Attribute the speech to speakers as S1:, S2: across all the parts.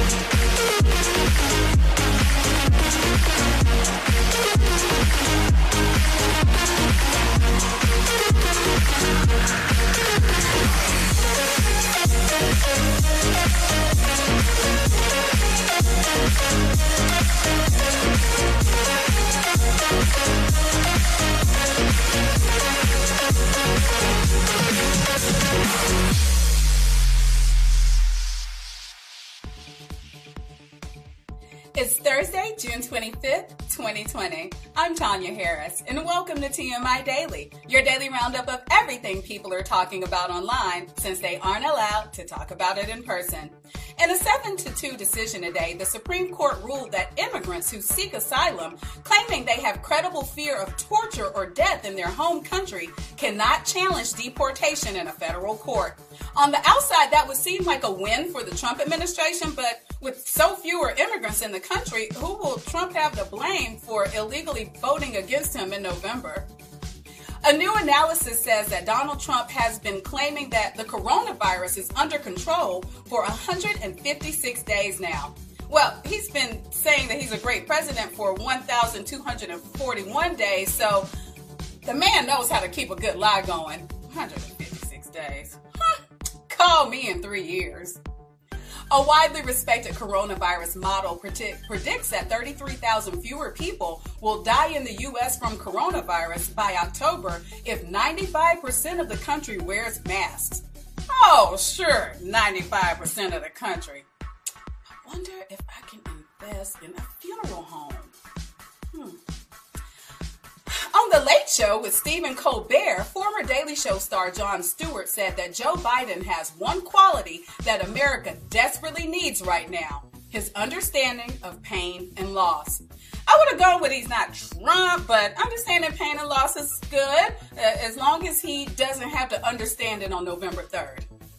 S1: It's Thursday, June 25th, 2020. I'm Tanya Harris, and welcome to TMI Daily, your daily roundup of everything people are talking about online since they aren't allowed to talk about it in person. In a 7-2 decision today, the Supreme Court ruled that immigrants who seek asylum, claiming they have credible fear of torture or death in their home country, cannot challenge deportation in a federal court. On the outside, that would seem like a win for the Trump administration, but with so fewer immigrants in the country, who will Trump have to blame for illegally voting against him in November? A new analysis says that Donald Trump has been claiming that the coronavirus is under control for 156 days now. Well, he's been saying that he's a great president for 1,241 days, so the man knows how to keep a good lie going. 156 days. Call me in 3 years. A widely respected coronavirus model predicts that 33,000 fewer people will die in the U.S. from coronavirus by October if 95% of the country wears masks. Oh, sure, 95% of the country. I wonder if I can invest in a funeral home. On The Late Show with Stephen Colbert, former Daily Show star Jon Stewart said that Joe Biden has one quality that America desperately needs right now: his understanding of pain and loss. I would have gone with he's not Trump, but understanding pain and loss is good, as long as he doesn't have to understand it on November 3rd.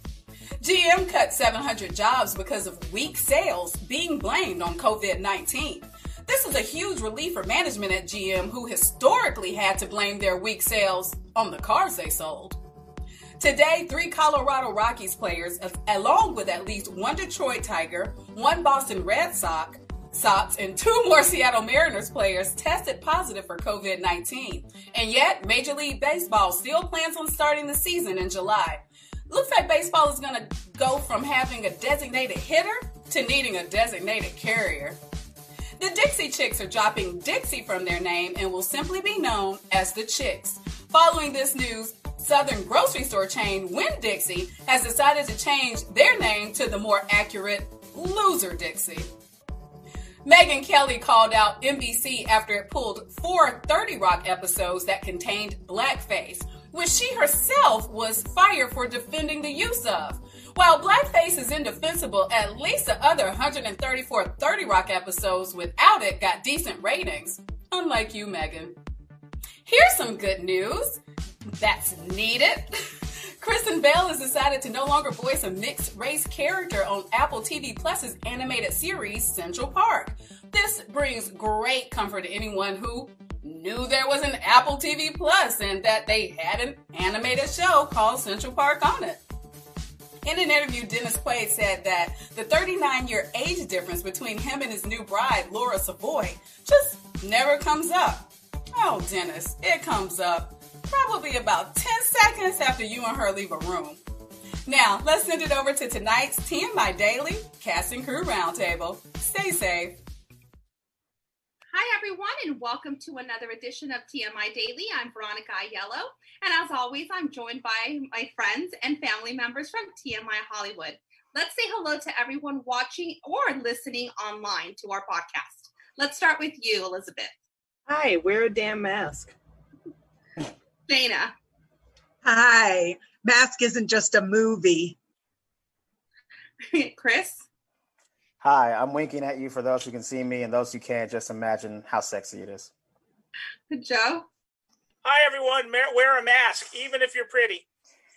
S1: GM cut 700 jobs because of weak sales, being blamed on COVID-19. This is a huge relief for management at GM, who historically had to blame their weak sales on the cars they sold. Today, 3 Colorado Rockies players, along with at least 1 Detroit Tiger, 1 Boston Red Sox, and 2 more Seattle Mariners players tested positive for COVID-19. And yet, Major League Baseball still plans on starting the season in July. Looks like baseball is going to go from having a designated hitter to needing a designated carrier. The Dixie Chicks are dropping Dixie from their name and will simply be known as the Chicks. Following this news, Southern grocery store chain Winn-Dixie has decided to change their name to the more accurate Loser Dixie. Megyn Kelly called out NBC after it pulled 4 30 Rock episodes that contained blackface, which she herself was fired for defending the use of. While blackface is indefensible, at least the other 134 30 Rock episodes without it got decent ratings. Unlike you, Megyn. Here's some good news that's needed. Kristen Bell has decided to no longer voice a mixed-race character on Apple TV Plus's animated series, Central Park. This brings great comfort to anyone who knew there was an Apple TV Plus and that they had an animated show called Central Park on it. In an interview, Dennis Quaid said that the 39-year age difference between him and his new bride, Laura Savoy, just never comes up. Oh, Dennis, it comes up probably about 10 seconds after you and her leave a room. Now, let's send it over to tonight's TMI Daily Cast and Crew Roundtable. Stay safe.
S2: Hi, everyone, and welcome to another edition of TMI Daily. I'm Veronica Aiello, and as always, I'm joined by my friends and family members from TMI Hollywood. Let's say hello to everyone watching or listening online to our podcast. Let's start with you, Elizabeth.
S3: Hi, wear a damn mask.
S2: Dana.
S4: Hi, mask isn't just a movie.
S2: Chris.
S5: Hi, I'm winking at you for those who can see me, and those who can't, just imagine how sexy it is.
S2: Joe.
S6: Hi, everyone. Wear a mask, even if you're pretty.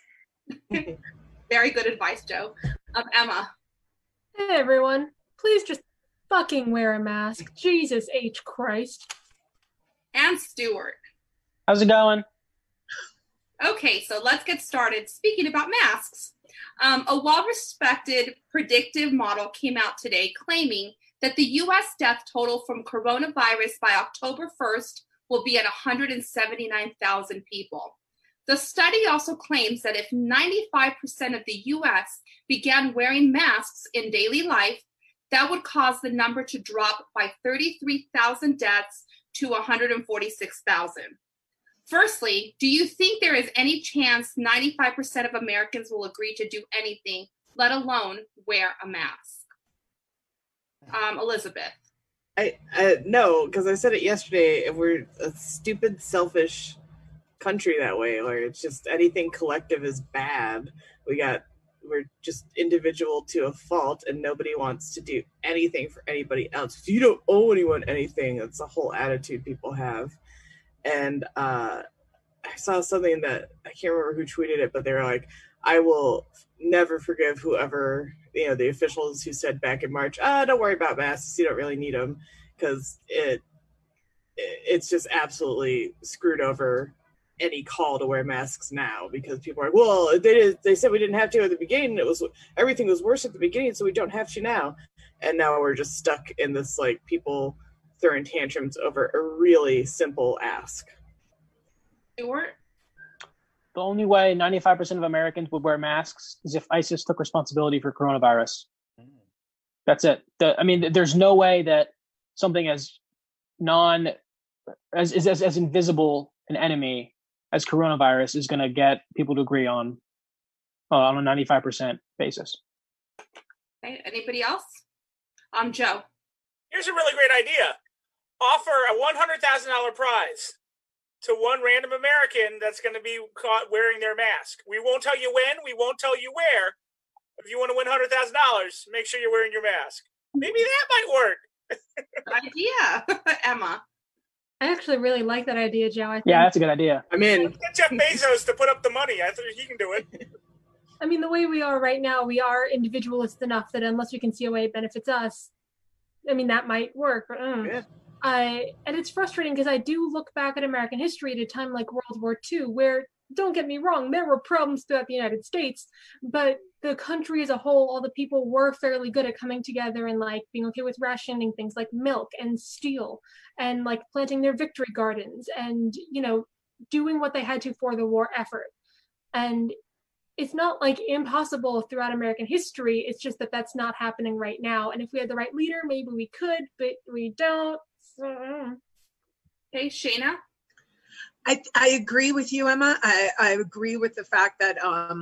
S2: Very good advice, Joe. Emma.
S7: Hey, everyone. Please just fucking wear a mask. Jesus H. Christ.
S2: And Stuart.
S8: How's it going?
S2: Okay, so let's get started. Speaking about masks, A well-respected predictive model came out today claiming that the U.S. death total from coronavirus by October 1st will be at 179,000 people. The study also claims that if 95% of the U.S. began wearing masks in daily life, that would cause the number to drop by 33,000 deaths to 146,000. Firstly, do you think there is any chance 95% of Americans will agree to do anything, let alone wear a mask? Elizabeth.
S3: No, because I said it yesterday. We're a stupid, selfish country that way, where it's just anything collective is bad. We're just individual to a fault, and nobody wants to do anything for anybody else. You don't owe anyone anything. That's the whole attitude people have. And I saw something that I can't remember who tweeted it, but they were like, I will never forgive whoever, the officials who said back in March, don't worry about masks, you don't really need them, because it's just absolutely screwed over any call to wear masks now, because people are like, well, they said we didn't have to at the beginning. Everything was worse at the beginning, so we don't have to now. And now we're just stuck in this, like, people throwing tantrums over a really simple ask.
S2: Stuart?
S8: The only way 95% of Americans would wear masks is if ISIS took responsibility for coronavirus. That's it. There's no way that something as invisible an enemy as coronavirus is going to get people to agree on a 95% basis.
S2: Okay, anybody else? Joe.
S6: Here's a really great idea. Offer a $100,000 prize to one random American that's going to be caught wearing their mask. We won't tell you when, we won't tell you where. If you want to win $100,000, make sure you're wearing your mask. Maybe that might work.
S2: Good idea. Emma.
S7: I actually really like that idea, Joe. I think,
S8: yeah, that's a good idea.
S3: I'm in.
S6: Let's get Jeff Bezos to put up the money. I think he can do it.
S7: I mean, the way we are right now, we are individualist enough that unless we can see a way it benefits us, that might work. But
S3: Yeah.
S7: and it's frustrating because I do look back at American history at a time like World War II, where, don't get me wrong, there were problems throughout the United States, but the country as a whole, all the people were fairly good at coming together and like being okay with rationing things like milk and steel and like planting their victory gardens and, doing what they had to for the war effort. And it's not like impossible throughout American history. It's just that that's not happening right now. And if we had the right leader, maybe we could, but we don't.
S2: Okay, Shayna?
S4: I agree with you, Emma. I agree with the fact that,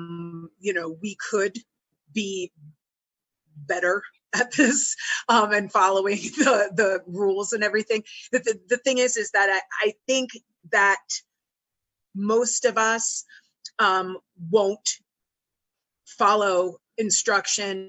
S4: we could be better at this and following the rules and everything. The thing is that I think that most of us won't follow instruction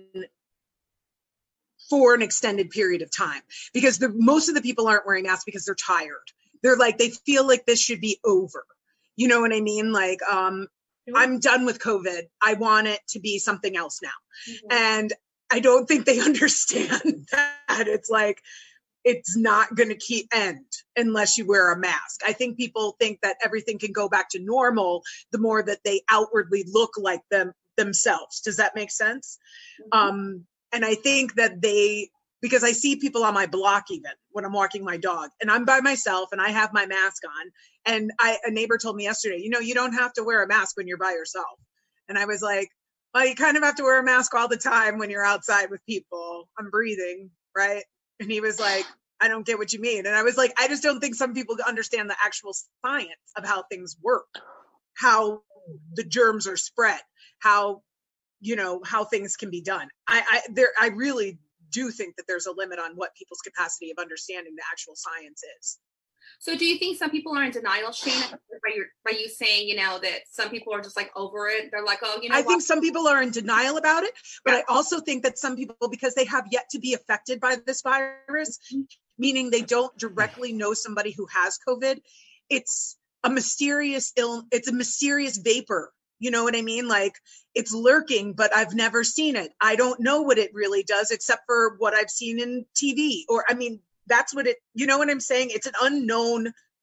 S4: for an extended period of time, because most of the people aren't wearing masks because they're tired. They're like, they feel like this should be over. You know what I mean? Like, I'm done with COVID. I want it to be something else now. Mm-hmm. And I don't think they understand that it's like, it's not going to end unless you wear a mask. I think people think that everything can go back to normal the more that they outwardly look like themselves. Does that make sense? Mm-hmm. And I think that because I see people on my block even when I'm walking my dog and I'm by myself and I have my mask on, and a neighbor told me yesterday, you don't have to wear a mask when you're by yourself. And I was like, well, you kind of have to wear a mask all the time when you're outside with people. I'm breathing, right? And he was like, I don't get what you mean. And I was like, I just don't think some people understand the actual science of how things work, how the germs are spread, how things can be done. I really do think that there's a limit on what people's capacity of understanding the actual science is.
S2: So do you think some people are in denial, Shayna, by you saying, that some people are just like over it? They're like, oh,
S4: I think some people are in denial about it, but I also think that some people, because they have yet to be affected by this virus, meaning they don't directly know somebody who has COVID, it's a mysterious it's a mysterious vapor. You know what I mean? Like, it's lurking, but I've never seen it. I don't know what it really does except for what I've seen in TV. That's what you know what I'm saying? It's an unknown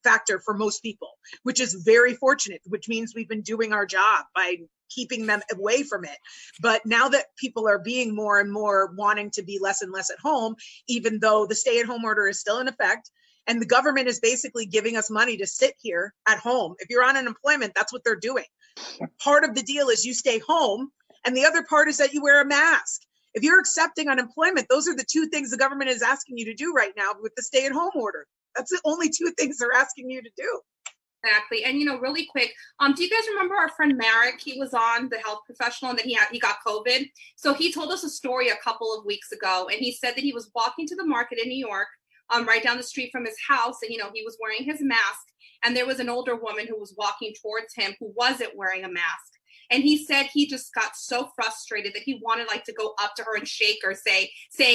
S4: factor for most people, which is very fortunate, which means we've been doing our job by keeping them away from it. But now that people are being more and more wanting to be less and less at home, even though the stay-at-home order is still in effect, and the government is basically giving us money to sit here at home. If you're on unemployment, that's what they're doing. Part of the deal is you stay home, and the other part is that you wear a mask. If you're accepting unemployment, those are the two things the government is asking you to do right now with the stay-at-home order. That's the only two things they're asking you to do.
S2: Exactly. And, really quick, do you guys remember our friend Marek? He was on The Health Professional, and then he got COVID. So he told us a story a couple of weeks ago, and he said that he was walking to the market in New York, right down the street from his house, and, he was wearing his mask, and there was an older woman who was walking towards him who wasn't wearing a mask. And he said he just got so frustrated that he wanted to go up to her and shake her, saying,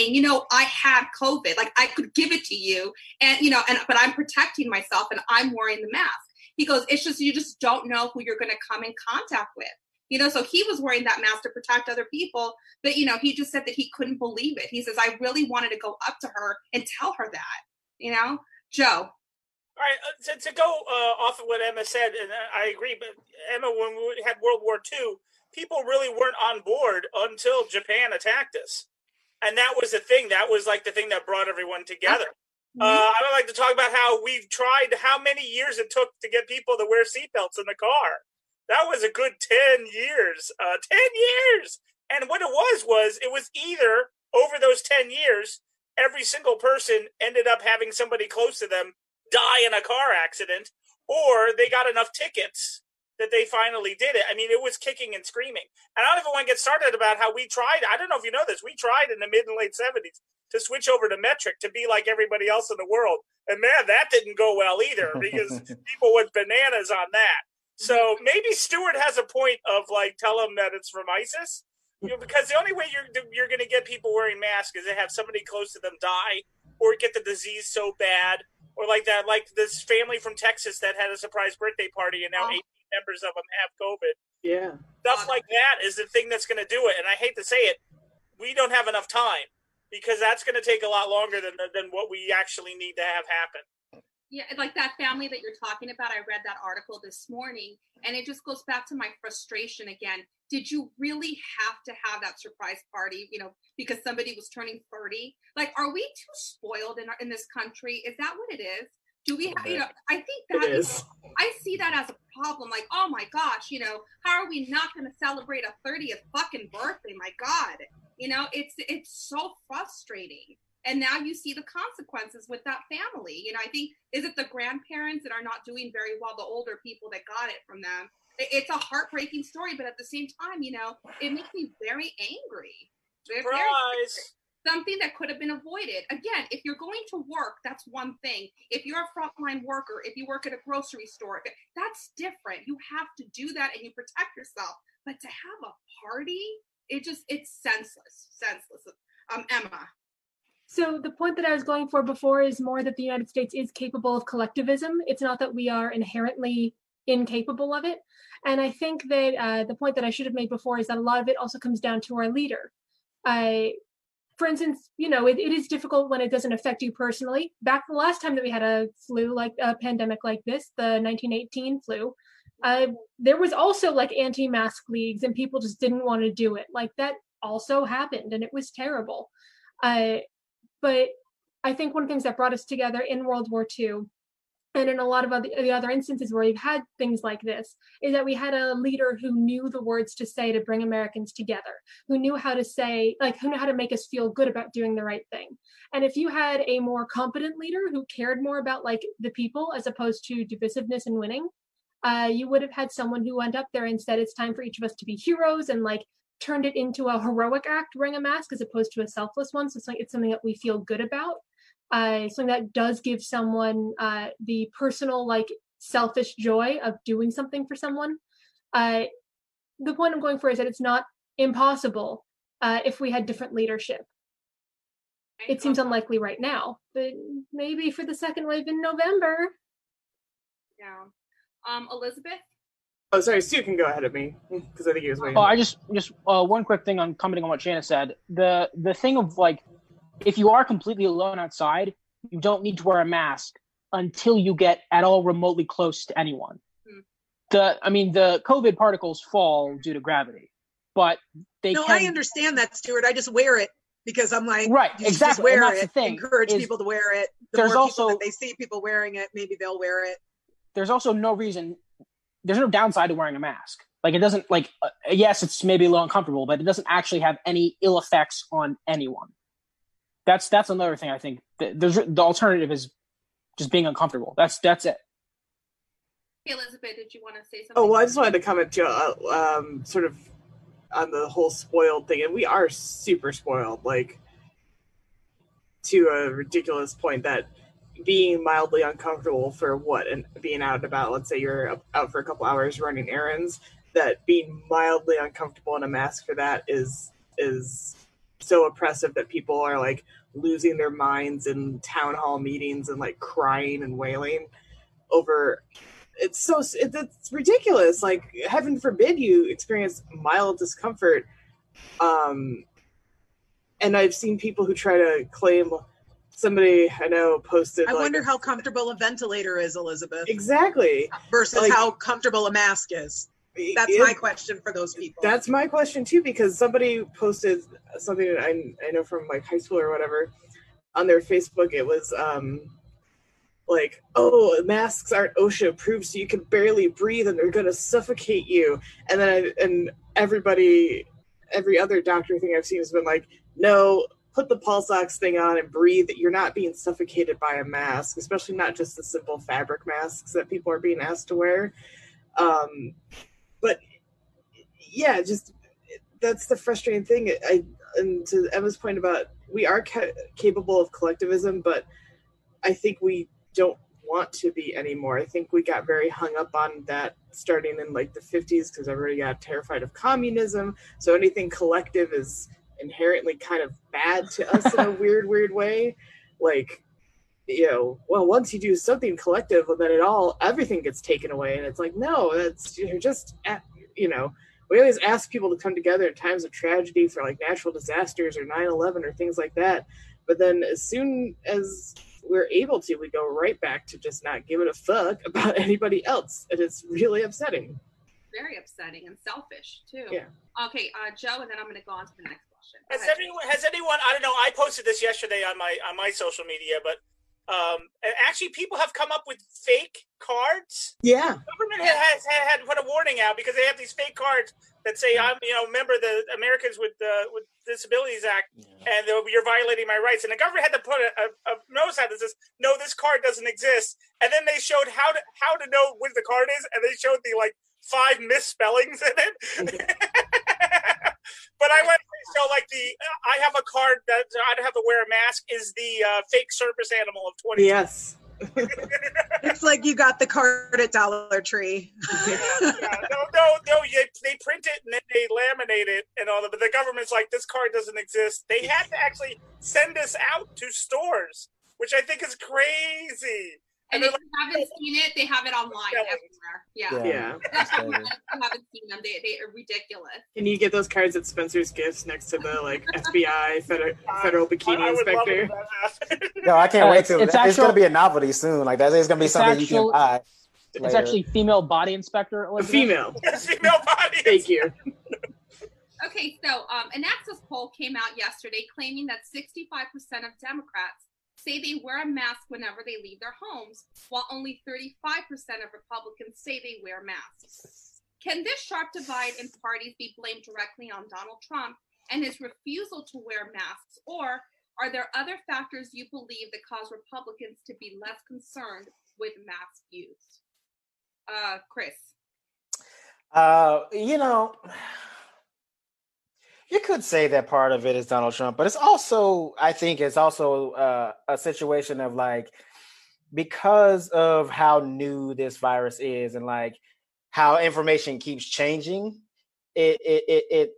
S2: I have COVID, I could give it to you. And, but I'm protecting myself and I'm wearing the mask. He goes, it's just, you just don't know who you're going to come in contact with. So he was wearing that mask to protect other people. But, he just said that he couldn't believe it. He says, I really wanted to go up to her and tell her that, Joe.
S6: All right, to go off of what Emma said, and I agree, but Emma, when we had World War II, people really weren't on board until Japan attacked us. And that was the thing. That was the thing that brought everyone together. I would like to talk about how we've tried, how many years it took to get people to wear seatbelts in the car. That was a good 10 years. 10 years! And what it was it was either, over those 10 years, every single person ended up having somebody close to them die in a car accident, or they got enough tickets that they finally did it. I mean, it was kicking and screaming. And I don't even want to get started about how we tried. I don't know if you know this. We tried in the mid and late 70s to switch over to metric to be like everybody else in the world. And man, that didn't go well either, because people went bananas on that. So maybe Stewart has a point of tell them that it's from ISIS, because the only way you're going to get people wearing masks is to have somebody close to them die or get the disease so bad. Or this family from Texas that had a surprise birthday party and now 18 members of them have COVID.
S3: Yeah.
S6: Stuff like that is the thing that's going to do it. And I hate to say it, we don't have enough time, because that's going to take a lot longer than what we actually need to have happen.
S2: Yeah, that family that you're talking about, I read that article this morning, and it just goes back to my frustration again. Did you really have to have that surprise party, because somebody was turning 30? Are we too spoiled in this country? Is that what it is? Do we have, I think that is. I see that as a problem. Oh my gosh, how are we not going to celebrate a 30th fucking birthday? My God, it's so frustrating. And now you see the consequences with that family. I think, is it the grandparents that are not doing very well, the older people that got it from them? It's a heartbreaking story, but at the same time, it makes me very angry.
S6: Surprise!
S2: Something that could have been avoided. Again, if you're going to work, that's one thing. If you're a frontline worker, if you work at a grocery store, that's different. You have to do that and you protect yourself. But to have a party, it's senseless. Emma.
S7: So the point that I was going for before is more that the United States is capable of collectivism. It's not that we are inherently incapable of it. And I think that the point that I should have made before is that a lot of it also comes down to our leader. For instance, it is difficult when it doesn't affect you personally. Back the last time that we had a flu, a pandemic like this, the 1918 flu, there was also anti-mask leagues and people just didn't want to do it. That also happened and it was terrible. But I think one of the things that brought us together in World War II, and in a lot of the other instances where we've had things like this, is that we had a leader who knew the words to say to bring Americans together, who knew how to say, who knew how to make us feel good about doing the right thing. And if you had a more competent leader who cared more about the people as opposed to divisiveness and winning, you would have had someone who went up there and said, it's time for each of us to be heroes, and turned it into a heroic act wearing a mask as opposed to a selfless one. So it's something that we feel good about. Something that does give someone the personal, selfish joy of doing something for someone. The point I'm going for is that it's not impossible if we had different leadership. It seems unlikely right now, but maybe for the second wave in November.
S2: Yeah. Elizabeth?
S3: Oh, sorry, Stu can go ahead of me, because I think he was waiting.
S8: Oh, I just one quick thing on commenting on what Shanna said. The thing of if you are completely alone outside, you don't need to wear a mask. until you get at all remotely close to anyone. The COVID particles fall due to gravity, but they
S4: No,
S8: can.
S4: I understand that, Stuart. I just wear it because I'm like,
S8: right,
S4: you should
S8: exactly.
S4: just wear
S8: and that's
S4: it.
S8: the thing.
S4: Encourage people to wear it. The
S8: there's
S4: more
S8: also
S4: people that they see people wearing it, maybe they'll wear it.
S8: There's also no reason. There's no downside to wearing a mask. Like, it doesn't, like, yes, it's maybe a little uncomfortable, but it doesn't actually have any ill effects on anyone. That's another thing I think. The alternative is just being uncomfortable. That's it.
S2: Hey, Elizabeth, did you want to say something?
S3: Oh, well, I just wanted to comment, Joe, sort of on the whole spoiled thing. And we are super spoiled, like, to a ridiculous point that being mildly uncomfortable for what, and being out and about, let's say you're out for a couple hours running errands, that being mildly uncomfortable in a mask for that is so oppressive that people are like losing their minds in town hall meetings and like crying and wailing over. It's ridiculous. Like, heaven forbid you experience mild discomfort. And I've seen people who try to claim, somebody I know posted.
S4: I wonder how comfortable a ventilator is, Elizabeth.
S3: Exactly.
S4: Versus like, how comfortable a mask is. That's my question for those people.
S3: That's my question too, because somebody posted something that I know from like high school or whatever on their Facebook. It was like, oh, masks aren't OSHA approved, so you can barely breathe and they're gonna suffocate you. And then every other doctor thing I've seen has been like, no, put the pulse ox thing on and breathe. You're not being suffocated by a mask, especially not just the simple fabric masks that people are being asked to wear. But yeah, just that's the frustrating thing. And to Emma's point about we are capable of collectivism, but I think we don't want to be anymore. I think we got very hung up on that starting in like the 50s because everybody got terrified of communism. So anything collective is inherently kind of bad to us in a weird way. Like, you know, well, once you do something collective, well, then everything gets taken away. And it's like, no, you're just, you know, we always ask people to come together in times of tragedy for like natural disasters or 9/11 or things like that. But then as soon as we're able to, we go right back to just not giving a fuck about anybody else. And it's really upsetting.
S2: Very upsetting and selfish too.
S3: Yeah.
S2: Okay, Joe, and then I'm going to go on to the next question.
S6: Has anyone, I don't know, I posted this yesterday on my social media, but and actually people have come up with fake cards.
S3: Yeah.
S6: The government has had put a warning out because they have these fake cards that say, I'm, you know, member of the Americans with Disabilities Act, and you're violating my rights. And the government had to put a notice out that says, no, this card doesn't exist. And then they showed how to know what the card is, and they showed the like 5 misspellings in it. But I went so like I have a card that I don't have to wear a mask is the fake circus animal of 20.
S3: Yes.
S4: It's like you got the card at Dollar Tree.
S6: No. They print it and then they laminate it and all that. But the government's like, this card doesn't exist. They had to actually send this out to stores, which I think is crazy.
S2: And if you haven't seen it, they have it online everywhere. Yeah. That's why I haven't seen them. They are ridiculous.
S3: Can you get those cards at Spencer's Gifts next to the like FBI federal bikini inspector?
S5: No, I can't wait till it's going to be a novelty soon. Like that is going to be something you can buy.
S8: It's later. Actually female body inspector.
S3: A female.
S6: Female body.
S3: Thank you.
S2: Okay, so an Access poll came out yesterday claiming that 65% of Democrats say they wear a mask whenever they leave their homes, while only 35% of Republicans say they wear masks. Can this sharp divide in parties be blamed directly on Donald Trump and his refusal to wear masks, or are there other factors you believe that cause Republicans to be less concerned with mask use? Chris.
S5: You know, you could say that part of it is Donald Trump, but it's also, I think it's also a situation of like, because of how new this virus is and like how information keeps changing, it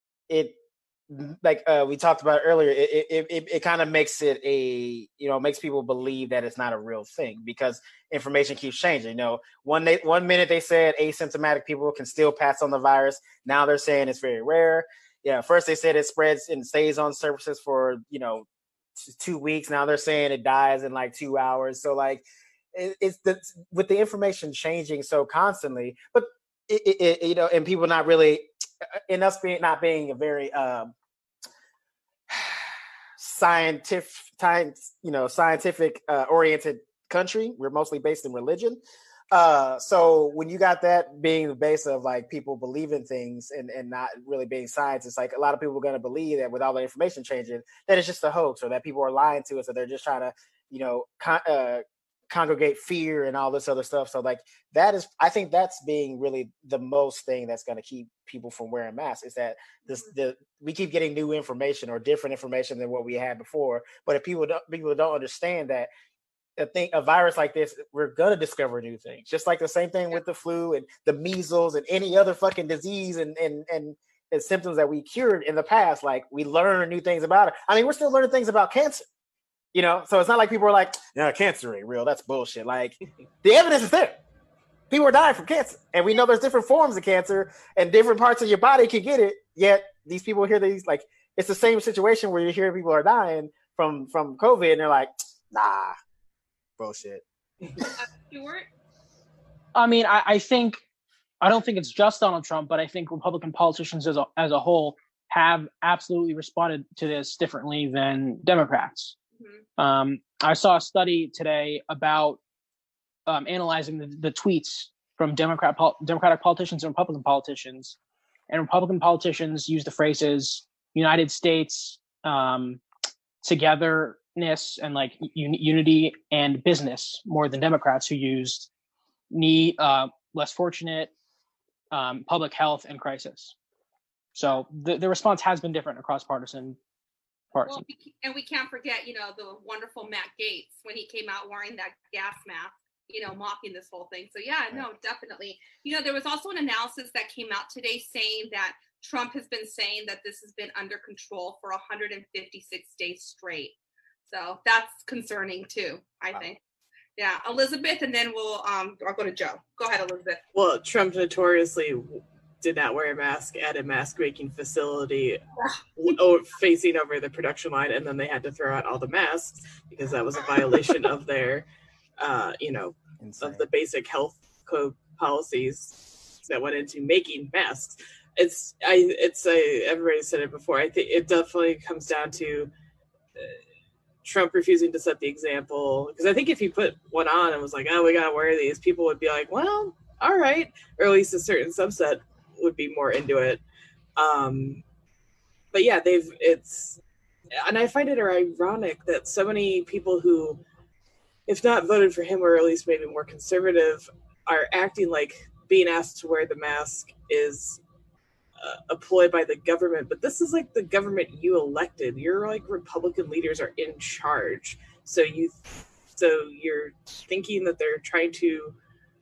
S5: like we talked about earlier, it kind of makes it makes people believe that it's not a real thing because information keeps changing. You know, one minute they said asymptomatic people can still pass on the virus. Now they're saying it's very rare. Yeah, first they said it spreads and stays on surfaces for, 2 weeks. Now they're saying it dies in like 2 hours. So like it's with the information changing so constantly, but and people not really, and us not being a very scientific oriented country. We're mostly based in religion. So when you got that being the base of like people believing things and not really being science, it's like a lot of people are going to believe that with all the information changing, that it's just a hoax or that people are lying to us, or they're just trying to, congregate fear and all this other stuff. So like I think that's being really the most thing that's going to keep people from wearing masks, is that we keep getting new information or different information than what we had before. But if people don't understand that a virus like this, we're going to discover new things, just like the same thing with the flu and the measles and any other fucking disease and symptoms that we cured in the past. Like, we learn new things about it. I mean, we're still learning things about cancer. So it's not like people are like, no, cancer ain't real. That's bullshit. Like, the evidence is there. People are dying from cancer. And we know there's different forms of cancer and different parts of your body can get it. Yet these people hear these, like, it's the same situation where you hear people are dying from COVID and they're like, nah, bullshit.
S2: Stuart?
S8: I mean, I don't think it's just Donald Trump, but I think Republican politicians as a whole have absolutely responded to this differently than Democrats. Mm-hmm. I saw a study today about analyzing the tweets from Democratic politicians and Republican politicians. And Republican politicians use the phrases United States, togetherness, and like unity and business more than Democrats, who used less fortunate, public health, and crisis. So the response has been different across partisan.
S2: Well, and we can't forget, the wonderful Matt Gaetz when he came out wearing that gas mask, mocking this whole thing. So yeah, no, definitely. There was also an analysis that came out today saying that Trump has been saying that this has been under control for 156 days straight. So that's concerning too, I think. Yeah, Elizabeth, and then I'll go to Joe. Go ahead, Elizabeth.
S3: Well, Trump notoriously did not wear a mask at a mask making facility facing over the production line, and then they had to throw out all the masks because that was a violation of their of the basic health code policies that went into making masks. Everybody said it before. I think it definitely comes down to Trump refusing to set the example, because I think if he put one on and was like, oh, we gotta wear these, people would be like, well, all right, or at least a certain subset would be more into it. But yeah, and I find it ironic that so many people who, if not voted for him or at least maybe more conservative, are acting like being asked to wear the mask is a ploy by the government. But this is like the government you elected. Your like Republican leaders are in charge, so you're thinking that they're trying to.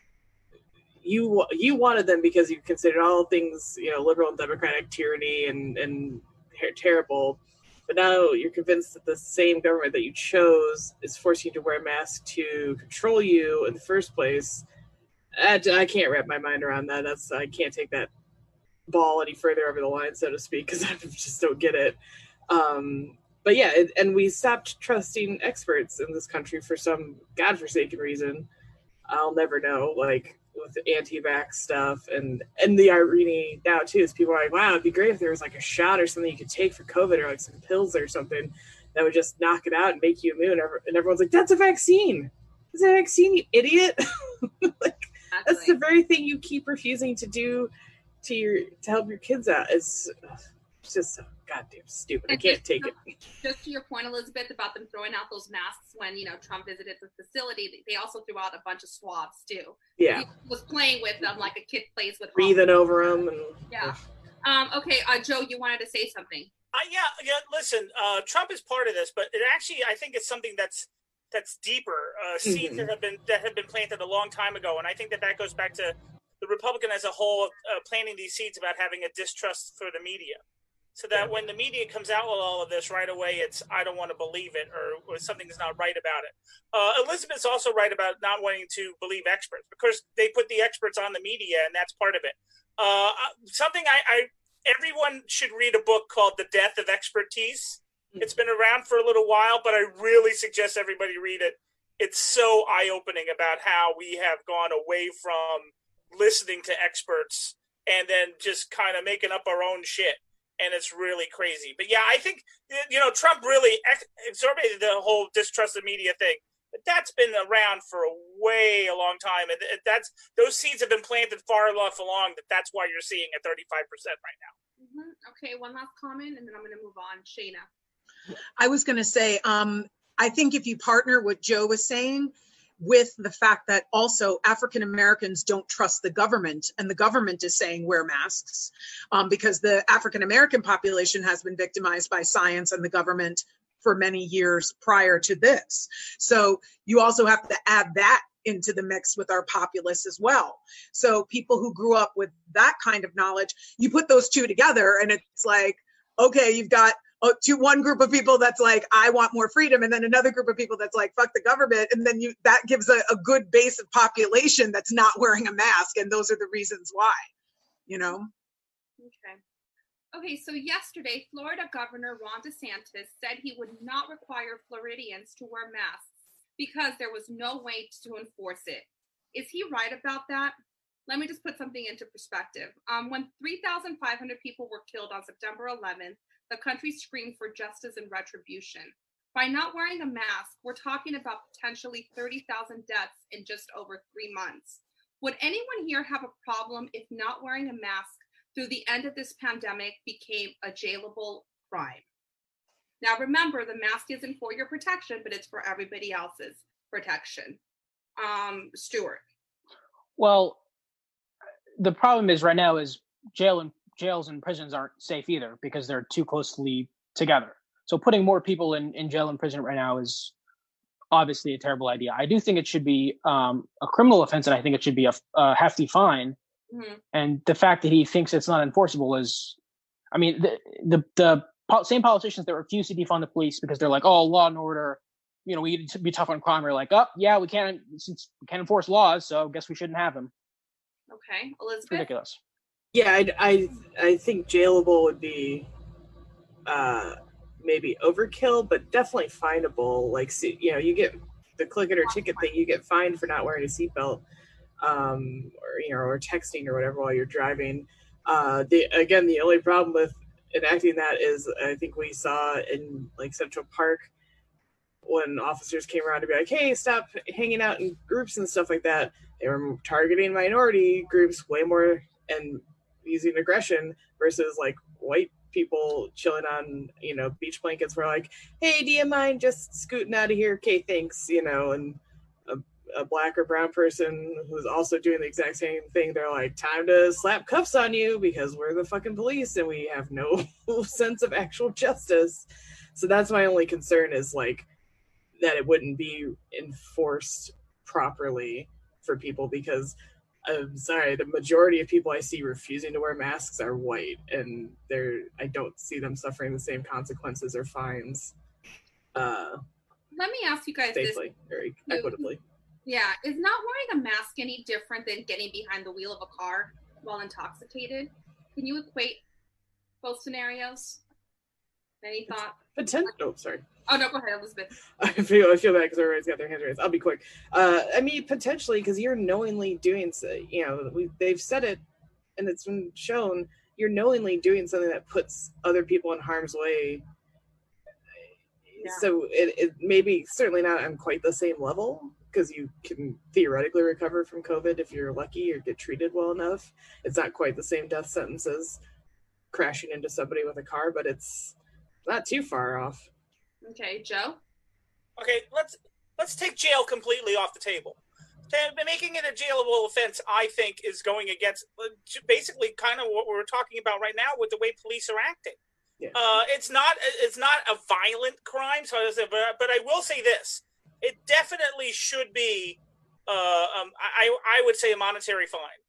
S3: You wanted them because you considered all things, liberal and democratic tyranny and terrible. But now you're convinced that the same government that you chose is forcing you to wear a mask to control you in the first place. I can't wrap my mind around that. I can't take that ball any further over the line, so to speak, because I just don't get it. But yeah, and we stopped trusting experts in this country for some godforsaken reason. I'll never know, like with anti-vax stuff and the irony now too is people are like, wow, it'd be great if there was like a shot or something you could take for COVID or like some pills or something that would just knock it out and make you immune. And everyone's like, that's a vaccine. It's a vaccine, you idiot. Like, that's the very thing you keep refusing to do to help your kids out. It's just so goddamn stupid. I can't take it.
S2: Just to your point, Elizabeth, about them throwing out those masks when Trump visited the facility, they also threw out a bunch of swabs too.
S3: Yeah,
S2: he was playing with them like a kid plays with
S3: breathing over them. And
S2: yeah. Okay, Joe, you wanted to say something.
S6: Yeah. Listen, Trump is part of this, but it actually, I think it's something that's deeper. Seeds that have been planted a long time ago, and I think that goes back to the Republican as a whole planting these seeds about having a distrust for the media. So that when the media comes out with all of this right away, it's, I don't want to believe it, or something's not right about it. Elizabeth's also right about not wanting to believe experts, because they put the experts on the media, and that's part of it. Something everyone should read a book called The Death of Expertise. It's been around for a little while, but I really suggest everybody read it. it's so eye-opening about how we have gone away from listening to experts and then just kind of making up our own shit. And it's really crazy. But yeah, I think, Trump really exacerbated the whole distrust of media thing. But that's been around for a long time. And those seeds have been planted far enough along that's why you're seeing a 35% right now.
S2: Mm-hmm. Okay, one last comment, and then I'm going to move on. Shayna.
S4: I was going to say, I think if you partner what Joe was saying with the fact that also African Americans don't trust the government, and the government is saying wear masks, because the African American population has been victimized by science and the government for many years prior to this. So you also have to add that into the mix with our populace as well. So people who grew up with that kind of knowledge, you put those two together and it's like, okay, you've got one group of people that's like, I want more freedom, and then another group of people that's like, fuck the government, and then that gives a good base of population that's not wearing a mask, and those are the reasons why,
S2: Okay, so yesterday, Florida Governor Ron DeSantis said he would not require Floridians to wear masks because there was no way to enforce it. Is he right about that? Let me just put something into perspective. When 3,500 people were killed on September 11th, the country screamed for justice and retribution. By not wearing a mask, we're talking about potentially 30,000 deaths in just over 3 months. Would anyone here have a problem if not wearing a mask through the end of this pandemic became a jailable crime? Now, remember, the mask isn't for your protection, but it's for everybody else's protection. Stuart.
S8: Well, the problem is right now is jails and prisons aren't safe either because they're too closely together. So putting more people in jail and prison right now is obviously a terrible idea. I do think it should be a criminal offense, and I think it should be a hefty fine. Mm-hmm. And the fact that he thinks it's not enforceable is, I mean, the same politicians that refuse to defund the police because they're like, oh, law and order, we need to be tough on crime. Are like, oh, yeah, we can't enforce laws, so I guess we shouldn't have them.
S2: Okay, Elizabeth.
S8: It's ridiculous.
S3: Yeah, I think jailable would be maybe overkill, but definitely finable. Like, you get the click it or ticket thing, you get fined for not wearing a seatbelt, or texting or whatever while you're driving. The only problem with enacting that is I think we saw in like Central Park when officers came around to be like, hey, stop hanging out in groups and stuff like that. They were targeting minority groups way more and using aggression versus like white people chilling on, beach blankets were like, hey, do you mind just scooting out of here? Okay, thanks, and a black or brown person who's also doing the exact same thing, they're like, time to slap cuffs on you because we're the fucking police and we have no sense of actual justice. So that's my only concern, is like that it wouldn't be enforced properly for people, because I'm sorry, the majority of people I see refusing to wear masks are white, and I don't see them suffering the same consequences or fines.
S2: Let me ask you guys
S3: safely,
S2: this.
S3: Very equitably.
S2: Yeah, is not wearing a mask any different than getting behind the wheel of a car while intoxicated? Can you equate both scenarios? Any thought?
S3: Sorry.
S2: Oh, no, go ahead, Elizabeth.
S3: I feel bad because everybody's got their hands raised. I'll be quick. Potentially, because you're knowingly doing, they've said it, and it's been shown, you're knowingly doing something that puts other people in harm's way. Yeah. So it may be certainly not on quite the same level, because you can theoretically recover from COVID if you're lucky or get treated well enough. It's not quite the same death sentence as crashing into somebody with a car, but it's not too far off.
S2: Okay, Joe?
S6: Okay, let's take jail completely off the table. Making it a jailable offense, I think, is going against basically kind of what we're talking about right now with the way police are acting. Yeah. It's not a violent crime, but I will say this: it definitely should be, I would say, a monetary fine.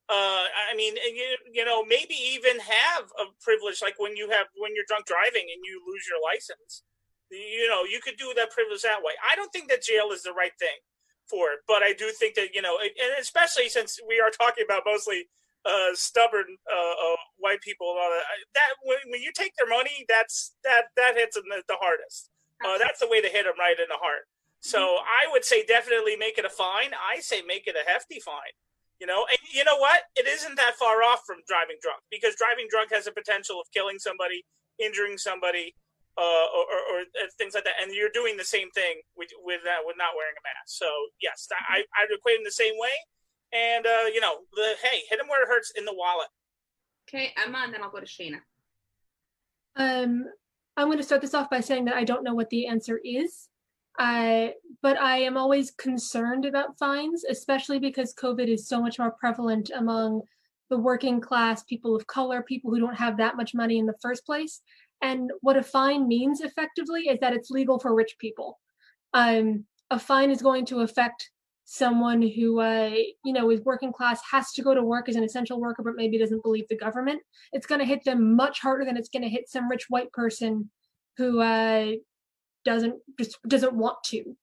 S6: Maybe even have a privilege, like when you're drunk driving and you lose your license. You could do that privilege that way. I don't think that jail is the right thing for it, but I do think that, and especially since we are talking about mostly stubborn white people and all that when you take their money, that hits them the hardest. That's the way to hit them right in the heart. So I would say definitely make it a fine. I say make it a hefty fine. And you know what? It isn't that far off from driving drunk, because driving drunk has a potential of killing somebody, injuring somebody, or things like that. And you're doing the same thing with not wearing a mask. So yes, I'd equate them the same way. And hey, hit them where it hurts, in the wallet.
S2: Okay, Emma, and then I'll go to Shayna.
S7: I'm going to start this off by saying that I don't know what the answer is. But I am always concerned about fines, especially because COVID is so much more prevalent among the working class, people of color, people who don't have that much money in the first place. And what a fine means effectively is that it's legal for rich people. A fine is going to affect someone who, is working class, has to go to work as an essential worker, but maybe doesn't believe the government. It's going to hit them much harder than it's going to hit some rich white person who doesn't want to.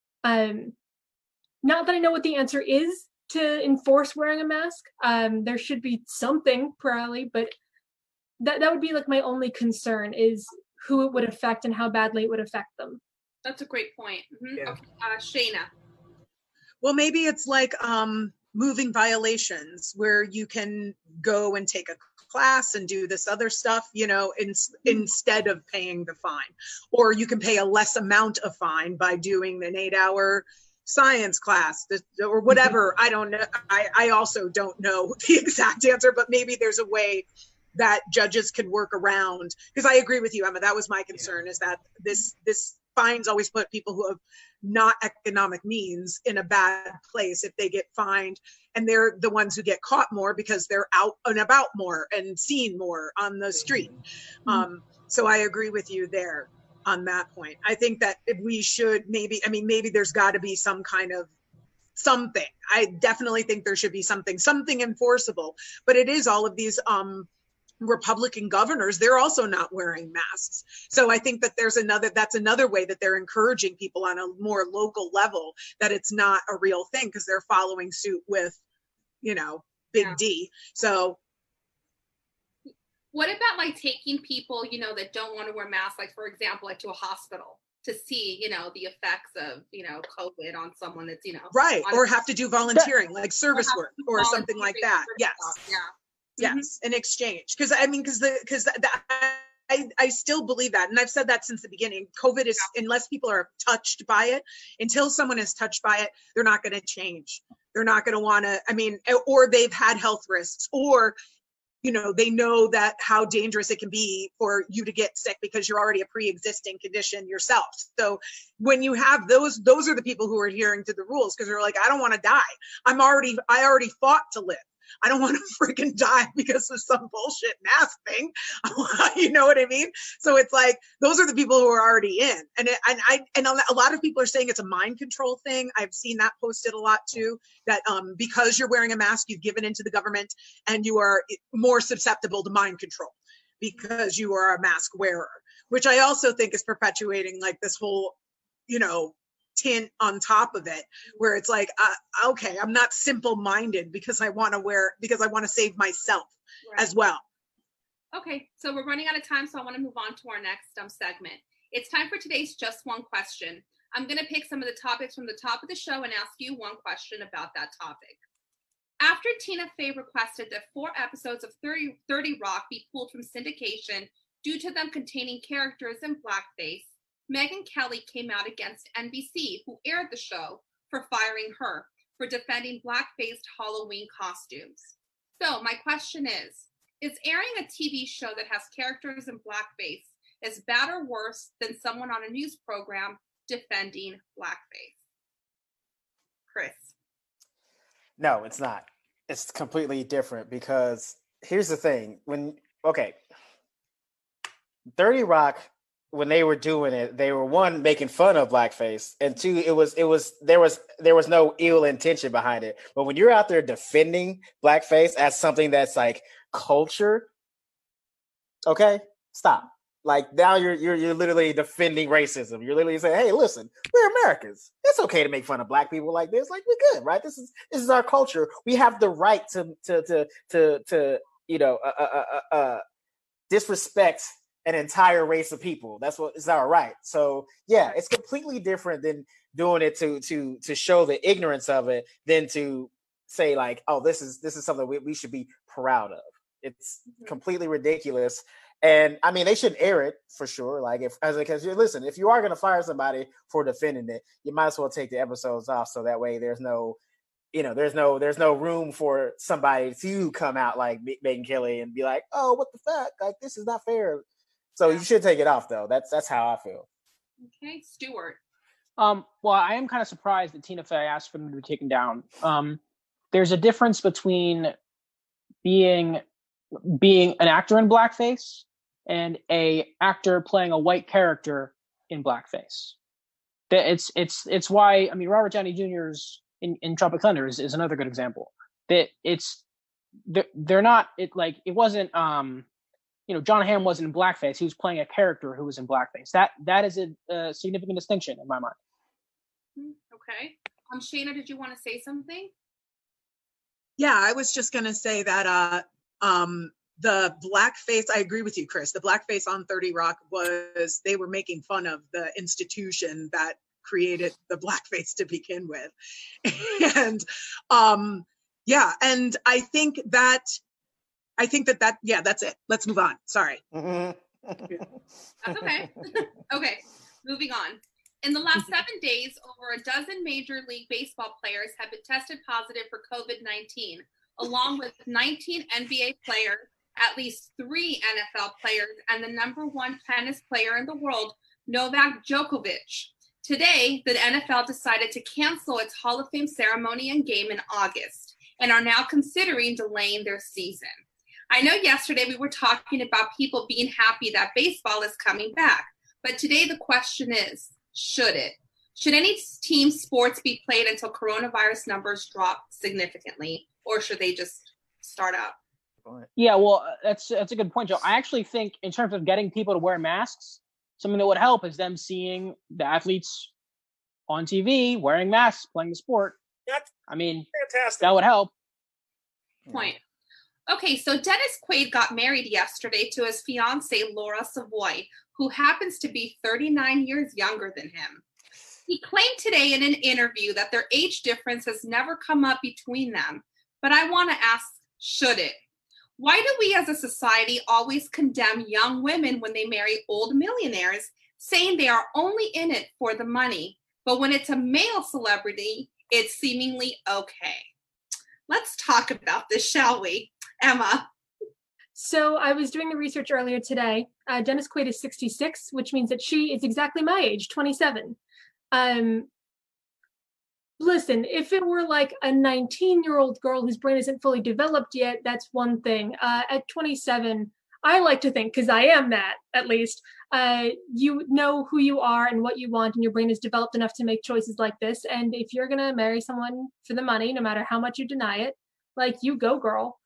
S7: Not that I know what the answer is to enforce wearing a mask. There should be something probably, but that would be like my only concern is who it would affect and how badly it would affect them.
S2: That's a great point. Mm-hmm.
S3: Yeah.
S2: Okay. Shayna.
S4: Well, maybe it's like moving violations where you can go and take a class and do this other stuff, instead of paying the fine. Or you can pay a less amount of fine by doing an 8-hour science class or whatever. I don't know. I also don't know the exact answer, but maybe there's a way that judges can work around. Because I agree with you, Emma. That was my concern, is that this fines always put people who have not economic means in a bad place if they get fined, and they're the ones who get caught more because they're out and about more and seen more on the street. So I agree with you there on that point. I think that if we should maybe there's got to be some kind of something. I definitely think there should be something enforceable, but it is all of these Republican governors, they're also not wearing masks. So I think that that's another way that they're encouraging people on a more local level that it's not a real thing, because they're following suit with, Big D. So
S2: what about like taking people, that don't want to wear masks, like for example, like to a hospital to see, the effects of, COVID on someone that's,
S4: right. Or have to do volunteering, like service work or something like that. Yes.
S2: Yeah.
S4: Yes, in exchange. Because I still believe that. And I've said that since the beginning. COVID is, unless people are touched by it, until someone is touched by it, they're not going to change. They're not going to want to, or they've had health risks, or, they know that how dangerous it can be for you to get sick because you're already a pre-existing condition yourself. So when you have those are the people who are adhering to the rules, because they're like, I don't want to die. I already fought to live. I don't want to freaking die because of some bullshit mask thing. You know what I mean? So it's like, those are the people who are already in. And a lot of people are saying it's a mind control thing. I've seen that posted a lot too, that because you're wearing a mask, you've given into the government and you are more susceptible to mind control because you are a mask wearer, which I also think is perpetuating like this whole, tint on top of it, where it's like, okay, I'm not simple-minded because I want to save myself as well.
S2: Okay, so we're running out of time, so I want to move on to our next segment. It's time for today's Just One Question. I'm going to pick some of the topics from the top of the show and ask you one question about that topic. After Tina Fey requested that 4 episodes of 30 Rock be pulled from syndication due to them containing characters in blackface, Megyn Kelly came out against NBC, who aired the show, for firing her for defending black-faced Halloween costumes. So my question is airing a TV show that has characters in blackface as bad or worse than someone on a news program defending blackface? Chris?
S5: No, it's not. It's completely different, because here's the thing. 30 Rock, when they were doing it, they were, one, making fun of blackface, and two, there was no ill intention behind it. But when you're out there defending blackface as something that's like culture, okay, stop. Like, now you're literally defending racism. You're literally saying, hey, listen, we're Americans. It's okay to make fun of black people like this. Like, we're good, right? This is our culture. We have the right to disrespect an entire race of people. That's what is our right. So yeah, it's completely different than doing it to show the ignorance of it than to say like, oh, this is something we should be proud of. It's completely ridiculous. And I mean, they should air it for sure. Like because listen, if you are going to fire somebody for defending it, you might as well take the episodes off. So that way there's no room for somebody to come out like Megan Kelly and be like, oh, what the fuck? Like, this is not fair. So you should take it off though. That's how I feel.
S2: Okay, Stuart.
S8: Well, I am kind of surprised that Tina Fey asked for them to be taken down. There's a difference between being an actor in blackface and a actor playing a white character in blackface. It's why, I mean, Robert Downey Jr.'s in Tropic Thunder is another good example. That they're not, it wasn't John Hamm wasn't in blackface. He was playing a character who was in blackface. That is a significant distinction in my mind.
S2: Okay. Shayna, did you want to say something?
S4: Yeah, I was just gonna say that the blackface, I agree with you, Chris. The blackface on 30 Rock they were making fun of the institution that created the blackface to begin with. And and I think that that's it. Let's move on. Sorry.
S2: That's okay. Okay, moving on. In the last 7 days, over a dozen Major League Baseball players have been tested positive for COVID-19, along with 19 NBA players, at least 3 NFL players, and the #1 tennis player in the world, Novak Djokovic. Today, the NFL decided to cancel its Hall of Fame ceremony and game in August, and are now considering delaying their season. I know yesterday we were talking about people being happy that baseball is coming back, but today the question is, should it? Should any team sports be played until coronavirus numbers drop significantly, or should they just start up?
S8: Yeah, well, that's a good point, Joe. I actually think in terms of getting people to wear masks, something that would help is them seeing the athletes on TV wearing masks, playing the sport. I mean, fantastic. That would help.
S2: Point. Okay, so Dennis Quaid got married yesterday to his fiancée, Laura Savoy, who happens to be 39 years younger than him. He claimed today in an interview that their age difference has never come up between them. But I want to ask, should it? Why do we as a society always condemn young women when they marry old millionaires, saying they are only in it for the money? But when it's a male celebrity, it's seemingly okay. Let's talk about this, shall we? Emma.
S7: So I was doing the research earlier today. Dennis Quaid is 66, which means that she is exactly my age, 27. Listen, if it were like a 19-year-old girl whose brain isn't fully developed yet, that's one thing. At 27, I like to think, because I am that, at least, you know who you are and what you want, and your brain is developed enough to make choices like this. And if you're going to marry someone for the money, no matter how much you deny it, like, you go, girl.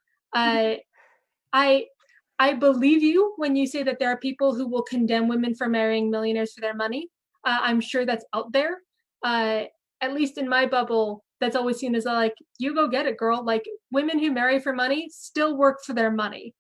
S7: I believe you when you say that there are people who will condemn women for marrying millionaires for their money. I'm sure that's out there. At least in my bubble, that's always seen as like, you go get it, girl. Like, women who marry for money still work for their money.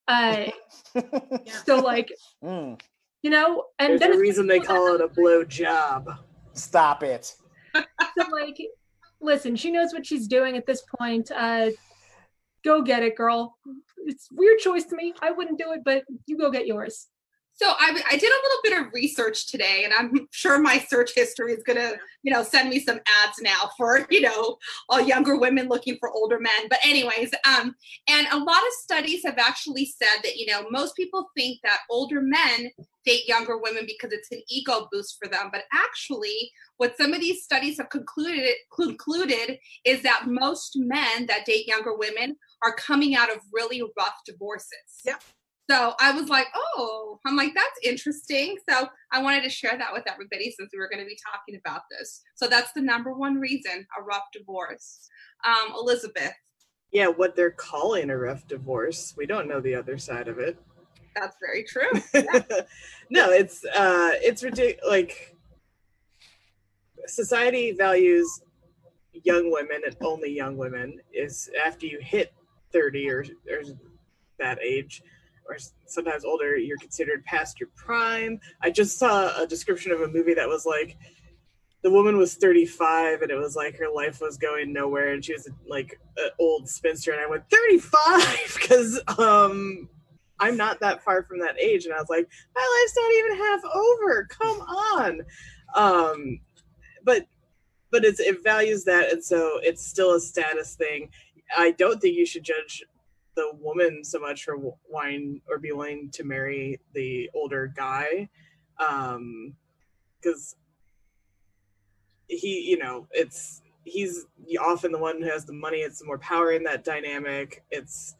S7: So like, you know, and
S3: there's a reason they call it a blow job.
S5: Stop it.
S7: So like, listen, she knows what she's doing at this point. Go get it, girl. It's a weird choice to me. I wouldn't do it, but you go get yours.
S2: So I did a little bit of research today, and I'm sure my search history is going to, send me some ads now for, all younger women looking for older men. But anyways, and a lot of studies have actually said that, most people think that older men date younger women because it's an ego boost for them. But actually, what some of these studies have concluded is that most men that date younger women are coming out of really rough divorces.
S4: Yeah.
S2: So I was like, I'm like, that's interesting. So I wanted to share that with everybody since we were going to be talking about this. So that's the #1 reason, a rough divorce. Elizabeth.
S3: Yeah, what they're calling a rough divorce. We don't know the other side of it.
S2: That's very true. Yeah.
S3: No, it's ridiculous. Like, society values young women and only young women is after you hit 30 or that age, or sometimes older, you're considered past your prime. I just saw a description of a movie that was like, the woman was 35 and it was like her life was going nowhere and she was like an old spinster, and I went 35 because I'm not that far from that age, and I was like, my life's not even half over, come on. But it values that, and so it's still a status thing. I don't think you should judge the woman so much for wanting or be willing to marry the older guy, because he, he's often the one who has the money. It's more power in that dynamic. It's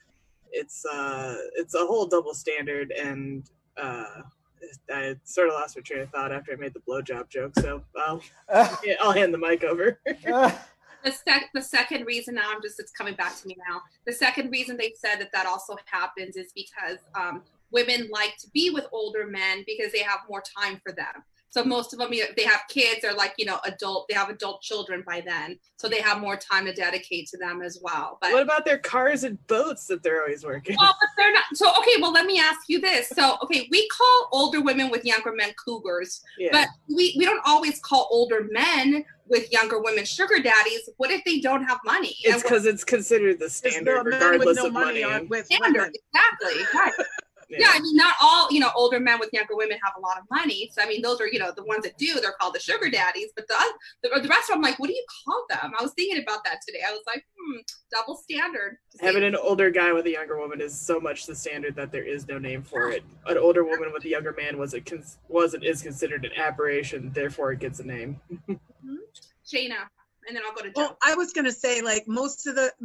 S3: a whole double standard, and I sort of lost my train of thought after I made the blowjob joke. So I'll hand the mic over.
S2: The second reason, now it's coming back to me now. The second reason they said that also happens is because women like to be with older men because they have more time for them. So most of them, they have kids, they're like, they have adult children by then. So they have more time to dedicate to them as well. But
S3: what about their cars and boats that they're always working?
S2: Well, but they're not. So, okay, well, let me ask you this. So, okay, we call older women with younger men cougars, but we don't always call older men with younger women sugar daddies. What if they don't have money?
S3: It's because it's considered the standard, regardless of money.
S2: Standard, exactly. Right. Yeah, I mean, not all, older men with younger women have a lot of money. So, I mean, those are, the ones that do, they're called the sugar daddies. But the rest of them, like, what do you call them? I was thinking about that today. I was like, double standard.
S3: Having an older guy with a younger woman is so much the standard that there is no name for it. An older woman with a younger man is considered an aberration, therefore it gets a name.
S2: Shayna, and then I'll go to Joe.
S4: Well, I was going to say, like, most of the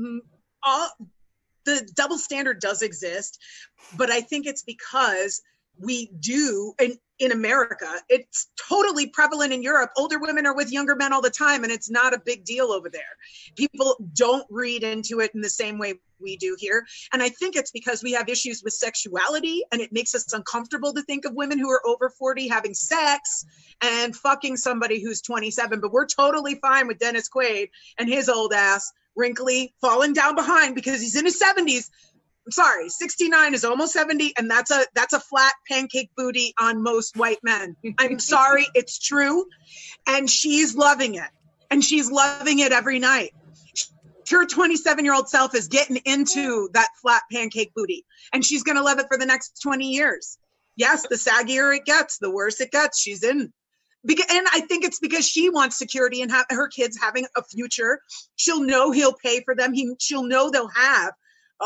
S4: double standard does exist, but I think it's because we do in America. It's totally prevalent in Europe. Older women are with younger men all the time, and it's not a big deal over there. People don't read into it in the same way we do here. And I think it's because we have issues with sexuality, and it makes us uncomfortable to think of women who are over 40 having sex and fucking somebody who's 27. But we're totally fine with Dennis Quaid and his old ass wrinkly, falling down behind because he's in his 70s. I'm sorry, 69 is almost 70, and that's a flat pancake booty on most white men. I'm sorry, it's true. And she's loving it. And she's loving it every night. Her 27-year-old self is getting into that flat pancake booty, and she's going to love it for the next 20 years. Yes, the saggier it gets, the worse it gets. She's in. And I think it's because she wants security and her kids having a future. She'll know he'll pay for them. She'll know they'll have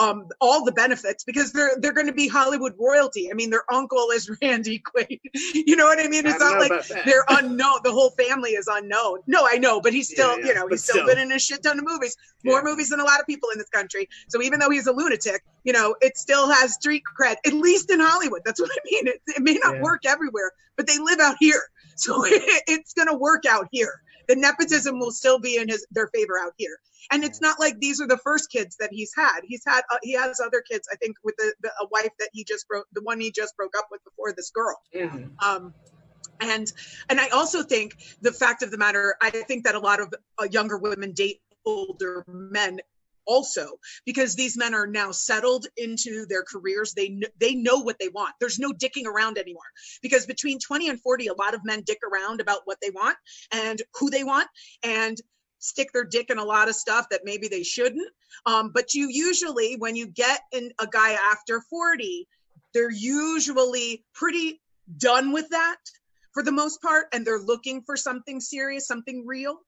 S4: all the benefits because they're going to be Hollywood royalty. I mean, their uncle is Randy Quaid. You know what I mean? It's not like they're unknown. The whole family is unknown. No, I know, but he's still, he's still been in a shit ton of movies, more movies than a lot of people in this country. So even though he's a lunatic, it still has street cred, at least in Hollywood. That's what I mean. It may not work everywhere, but they live out here. So it's going to work out here. The nepotism will still be in their favor out here. And it's not like these are the first kids that he's had. He has other kids, I think, with a wife that the one he just broke up with before this girl. Mm-hmm. And I also think the fact of the matter, I think that a lot of younger women date older men also, because these men are now settled into their careers. They know what they want. There's no dicking around anymore, because between 20 and 40, a lot of men dick around about what they want and who they want and stick their dick in a lot of stuff that maybe they shouldn't. But you usually, when you get in a guy after 40, they're usually pretty done with that for the most part, and they're looking for something serious, something real.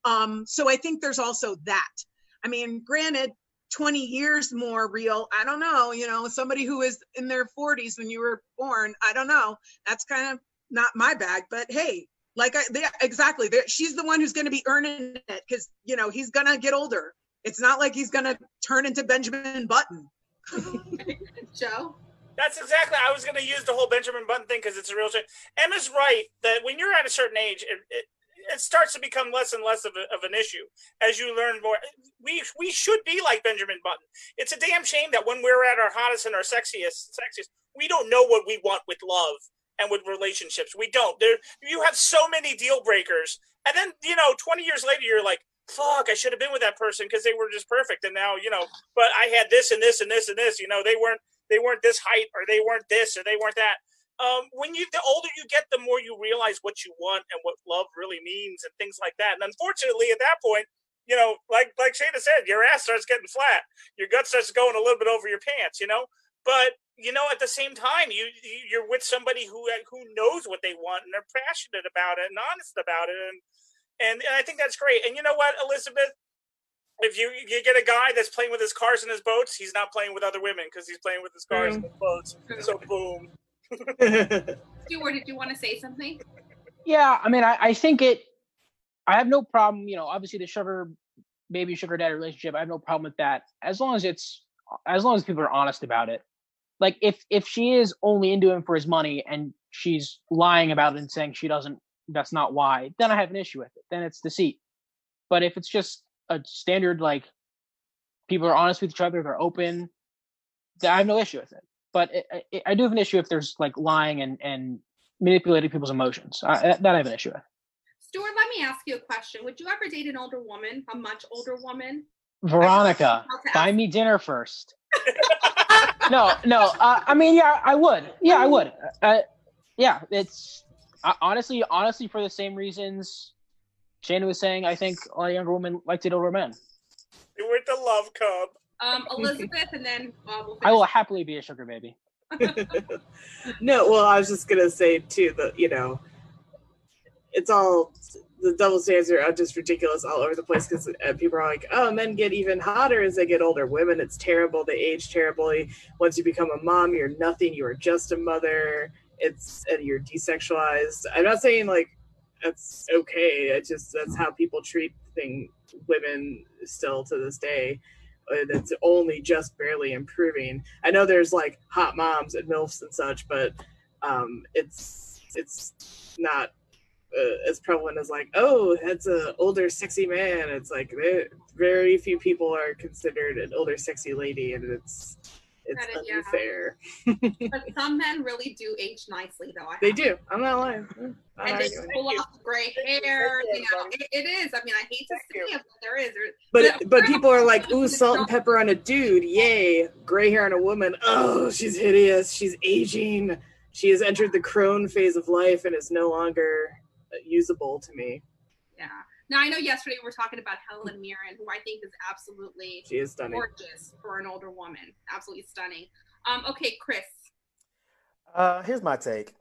S4: So I think there's also that. I mean, granted, 20 years more real, I don't know, somebody who is in their 40s when you were born, I don't know. That's kind of not my bag, but hey, exactly. She's the one who's going to be earning it because, he's going to get older. It's not like he's going to turn into Benjamin Button.
S2: Joe?
S6: That's exactly, I was going to use the whole Benjamin Button thing because it's a real shit. Emma's right that when you're at a certain age, it starts to become less and less of an issue as you learn more. We should be like Benjamin Button. It's a damn shame that when we're at our hottest and our sexiest, we don't know what we want with love and with relationships. We don't. You have so many deal breakers. And then, 20 years later, you're like, fuck, I should have been with that person because they were just perfect. And now, but I had this and this and this and this, they weren't this height or they weren't this or they weren't that. the older you get, the more you realize what you want and what love really means and things like that. And unfortunately, at that point, like Shayna said, your ass starts getting flat, your gut starts going a little bit over your pants, But at the same time, you're with somebody who knows what they want and they're passionate about it and honest about it, and I think that's great. And you know what, Elizabeth, if you get a guy that's playing with his cars and his boats, he's not playing with other women because he's playing with his cars and his boats. So boom.
S2: Stuart, did you want to say something?
S8: Yeah, I mean, I think I have no problem, obviously the sugar daddy relationship, I have no problem with that as long as people are honest about it. Like if she is only into him for his money and she's lying about it and saying that's not why, then I have an issue with it. Then it's deceit. But if it's just a standard, like, people are honest with each other, they're open, then I have no issue with it. But I do have an issue if there's like lying and manipulating people's emotions. That I have an issue with.
S2: Stuart, let me ask you a question. Would you ever date an older woman, a much older woman?
S8: Veronica, buy me dinner first. No. I mean, yeah, I would. Yeah, I would. Yeah, it's honestly for the same reasons Shayna was saying. I think a lot of younger women like to date older men.
S6: We're the love cub.
S2: Elizabeth, and then
S8: I will happily be a sugar baby.
S3: No, well, I was just gonna say too that it's all the double standards are just ridiculous all over the place because people are like, oh, men get even hotter as they get older. Women, it's terrible. They age terribly. Once you become a mom, you're nothing. You are just a mother. And you're desexualized. I'm not saying like that's okay. That's how people treat women still to this day. That's only just barely improving. I know there's like hot moms and MILFs and such, but it's not as prevalent as like, oh, that's an older sexy man. It's like very few people are considered an older sexy lady, and it's unfair.
S2: But some men really do age nicely, though.
S3: They do. I'm not lying.
S2: And they pull off gray hair. It is. I mean, I hate to say it, but there is.
S3: But people are like, ooh, salt and pepper on a dude. Yay. Gray hair on a woman. Oh, she's hideous. She's aging. She has entered the crone phase of life and is no longer usable to me.
S2: Yeah. Now, I know yesterday we were talking about Helen Mirren, who I think is absolutely gorgeous for an older woman. Absolutely stunning. Okay, Chris.
S5: Here's my take.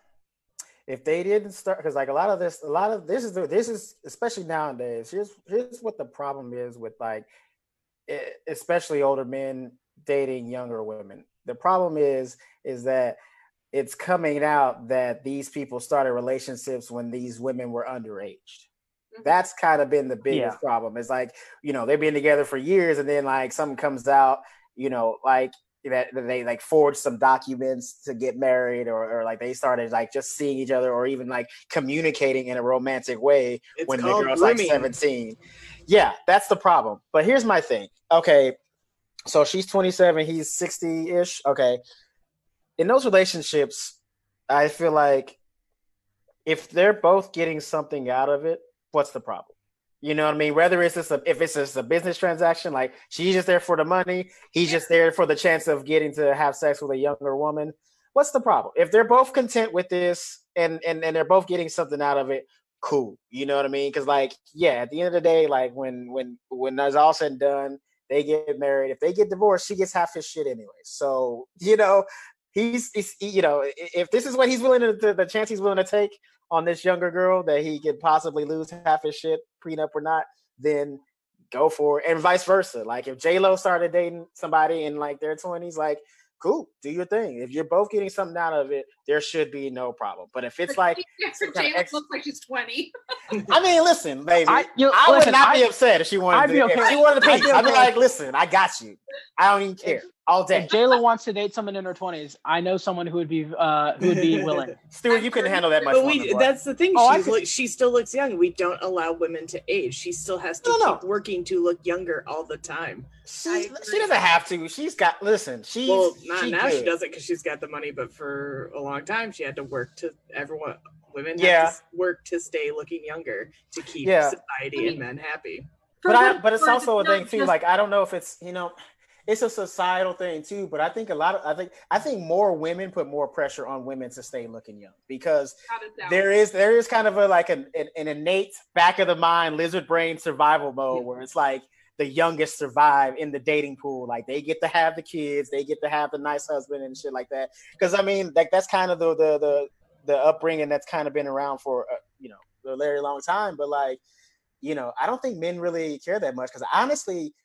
S5: If they didn't start, because like a lot of this is especially nowadays. Here's what the problem is with like, especially older men dating younger women. The problem is that it's coming out that these people started relationships when these women were underage. That's kind of been the biggest problem. It's like, they've been together for years and then like something comes out, like that they like forged some documents to get married or like they started like just seeing each other or even like communicating in a romantic way when the girl's like 17. Yeah, that's the problem. But here's my thing. Okay, so she's 27, he's 60-ish. Okay. In those relationships, I feel like if they're both getting something out of it, what's the problem? You know what I mean? Whether if it's just a business transaction, like she's just there for the money, he's just there for the chance of getting to have sex with a younger woman. What's the problem? If they're both content with this and they're both getting something out of it, cool. You know what I mean? Because like, yeah, at the end of the day, like when that's all said and done, they get married. If they get divorced, she gets half his shit anyway. So, he's if this is what he's willing to the chance he's willing to take on this younger girl that he could possibly lose half his shit, prenup or not, then go for it. And vice versa. Like if J-Lo started dating somebody in like their 20s, like, cool, do your thing. If you're both getting something out of it, there should be no problem. But if it's like
S2: J-Lo looks like she's 20.
S5: I mean, listen, baby, I would not be upset if she wanted to. If she wanted to pay, I'd be like, listen, I got you. I don't even care. All day.
S8: If J-Lo wants to date someone in her 20s, I know someone who would be willing.
S5: Stuart, you couldn't handle that much.
S3: But that's the thing. She still looks young. We don't allow women to age. She still has to keep working to look younger all the time.
S5: She doesn't have to. She's got. Listen, she
S3: doesn't because she's got the money. But for a long time, she had to work to everyone. Women have to work to stay looking younger to keep society and men happy.
S5: But it's also a thing too. Like I don't know if it's it's a societal thing too. But I think I think more women put more pressure on women to stay looking young because there is kind of an innate back of the mind lizard brain survival mode where it's like the youngest survive in the dating pool. Like they get to have the kids, they get to have the nice husband and shit like that. Because I mean, like that's kind of the upbringing that's kind of been around for a very long time. But like, I don't think men really care that much because honestly,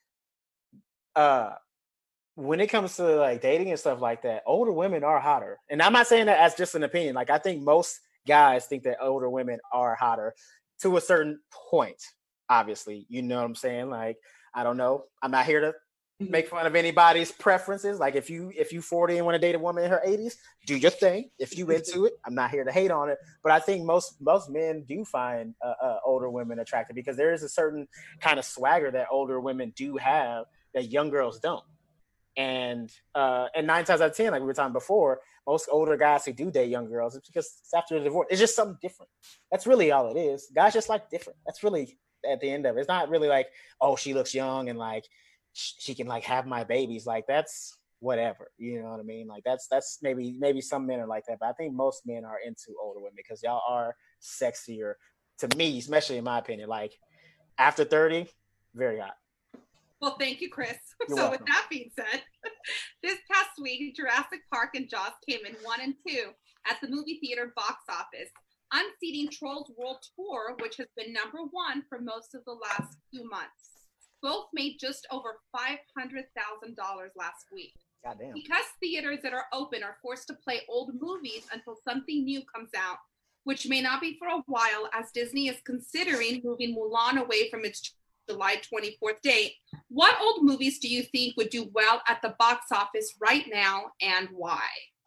S5: when it comes to like dating and stuff like that, older women are hotter. And I'm not saying that as just an opinion. Like I think most guys think that older women are hotter to a certain point. Obviously, you know what I'm saying? Like, I don't know. I'm not here to make fun of anybody's preferences. Like if you 40 and want to date a woman in her 80s, do your thing. If you into it, I'm not here to hate on it. But I think most men do find older women attractive because there is a certain kind of swagger that older women do have that young girls don't. And 9 times out of 10, like we were talking before, most older guys who do date young girls, it's because it's after the divorce. It's just something different. That's really all it is. Guys just like different. That's really at the end of it. It's not really like, oh, she looks young and like she can like have my babies. Like that's whatever. You know what I mean? Like that's maybe some men are like that, but I think most men are into older women because y'all are sexier to me, especially in my opinion. Like after 30, very hot.
S2: Well, thank you, Chris.
S5: You're
S2: so
S5: welcome.
S2: With that being said, this past week, Jurassic Park and Jaws came in 1 and 2 at the movie theater box office, unseating Trolls World Tour, which has been number 1 for most of the last few months. Both made just over $500,000 last week.
S5: Goddamn.
S2: Because theaters that are open are forced to play old movies until something new comes out, which may not be for a while as Disney is considering moving Mulan away from its July 24th date. What old movies do you think would do well at the box office right now and why?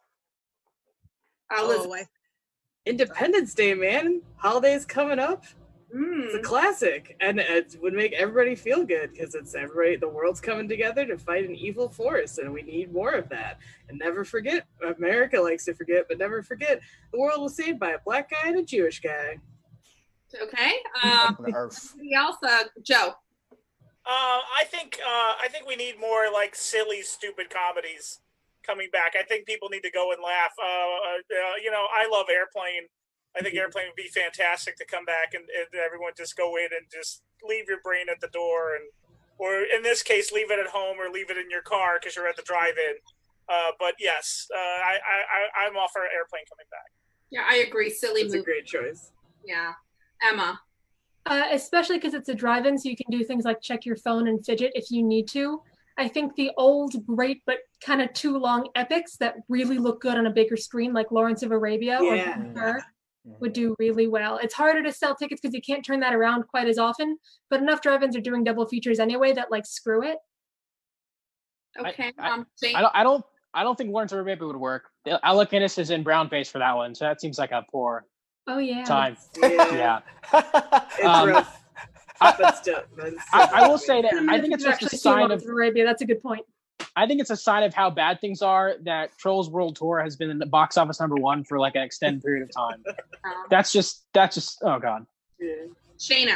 S3: Independence Day, man. Holidays coming up. It's a classic, and it would make everybody feel good because it's everybody. The world's coming together to fight an evil force, and we need more of that. And never forget, America likes to forget, but never forget, the world was saved by a black guy and a Jewish guy.
S2: Okay. Somebody else, Joe.
S6: I think we need more like silly, stupid comedies coming back. I think people need to go and laugh. I love Airplane. I think Airplane would be fantastic to come back and everyone just go in and just leave your brain at the door, or in this case, leave it at home or leave it in your car because you're at the drive-in. But yes, I'm all for Airplane coming back.
S2: Yeah, I agree. Silly movie.
S3: That's a great choice.
S2: Yeah. Emma.
S7: Especially because it's a drive-in, so you can do things like check your phone and fidget if you need to. I think the old, great, but kind of too long epics that really look good on a bigger screen, like Lawrence of Arabia or Her, would do really well. It's harder to sell tickets because you can't turn that around quite as often, but enough drive-ins are doing double features anyway that like screw it.
S2: Okay.
S8: I don't think Lawrence of Arabia would work. Alec Guinness is in brown face for that one, so that seems like a poor time. Yeah.
S3: It's rough. But still,
S8: I will say that I think it's just a sign of
S7: Arabia. That's a good point.
S8: I think it's a sign of how bad things are that Trolls World Tour has been in the box office #1 for like an extended period of time. That's just oh god.
S3: Yeah.
S2: Shayna.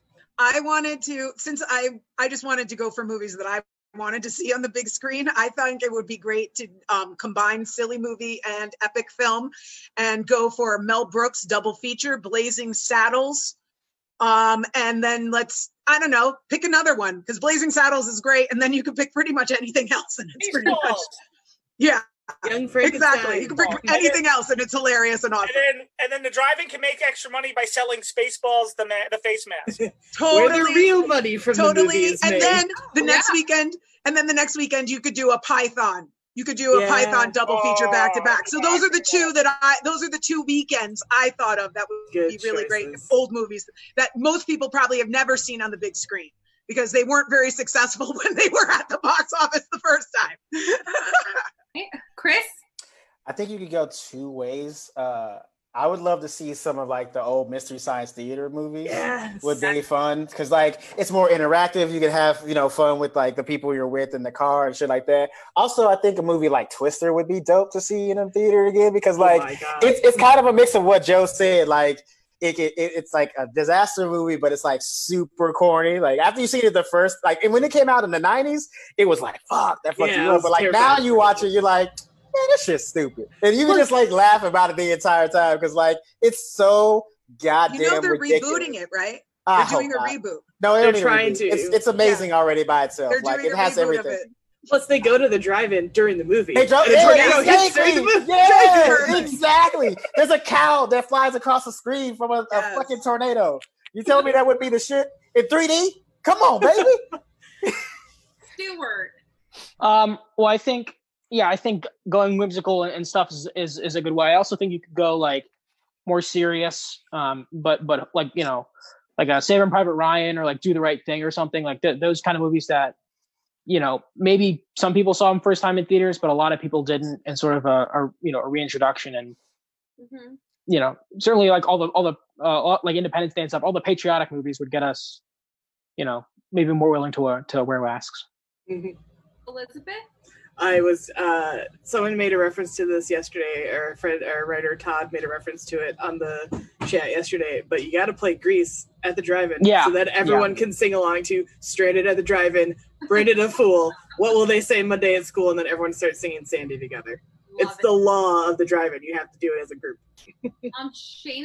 S4: I just wanted to go for movies that I wanted to see on the big screen. I think it would be great to combine silly movie and epic film and go for Mel Brooks double feature, Blazing Saddles. And then pick another one because Blazing Saddles is great. And then you can pick pretty much anything else. And it's pretty much, yeah,
S3: Young Frankenstein.
S4: Exactly. You can pick anything else and it's hilarious and awesome.
S6: And then the drive-in can make extra money by selling Spaceballs, the face mask.
S4: Totally.
S3: Where the real money from the movie is made.
S4: And then the next weekend, you could do a Python. You could do a Python double feature back to back. So those are the two weekends I thought of that would be really great old movies that most people probably have never seen on the big screen because they weren't very successful when they were at the box office the first time.
S2: Chris?
S5: I think you could go two ways. I would love to see some of like the old Mystery Science Theater movies.
S3: Yes.
S5: Would be fun because like it's more interactive. You can have fun with like the people you're with in the car and shit like that. Also, I think a movie like Twister would be dope to see in a theater again because like it's kind of a mix of what Joe said. Like it's like a disaster movie, but it's like super corny. Like after you see it the first, like, and when it came out in the 90s, it was like, fuck, that fucked you up. But like now you watch it, you're like, man, this shit's stupid. And you can just like laugh about it the entire time because like it's so goddamn
S4: they're
S5: ridiculous.
S4: Rebooting it, right? They're doing a reboot.
S5: No,
S3: they're trying to.
S5: It's amazing already by itself.
S4: They're
S5: like
S4: doing
S5: it has everything.
S3: Plus, they go to the drive-in during the movie.
S5: They drove,
S3: and a tornado hits during the movie.
S5: Yeah, exactly. There's a cow that flies across the screen from a fucking tornado. You telling me that would be the shit in 3D? Come on, baby.
S2: Stewart.
S8: Well, I think going whimsical and stuff is a good way. I also think you could go like more serious, but like, you know, like a Saving Private Ryan or like Do the Right Thing or something like those kind of movies that, you know, maybe some people saw them first time in theaters, but a lot of people didn't, and sort of a reintroduction. And you know, certainly like all the like Independence Day and stuff, all the patriotic movies would get us, you know, maybe more willing to wear masks.
S2: Elizabeth?
S3: I was someone made a reference to this yesterday, or our writer Todd made a reference to it on the chat yesterday, but you got to play Grease at the drive-in so that everyone can sing along to Stranded at the Drive-In, Branded a Fool, What Will They Say Monday at School, and then everyone starts singing Sandy together. It's the law of the drive-in. You have to do it as a group.
S2: Shayna?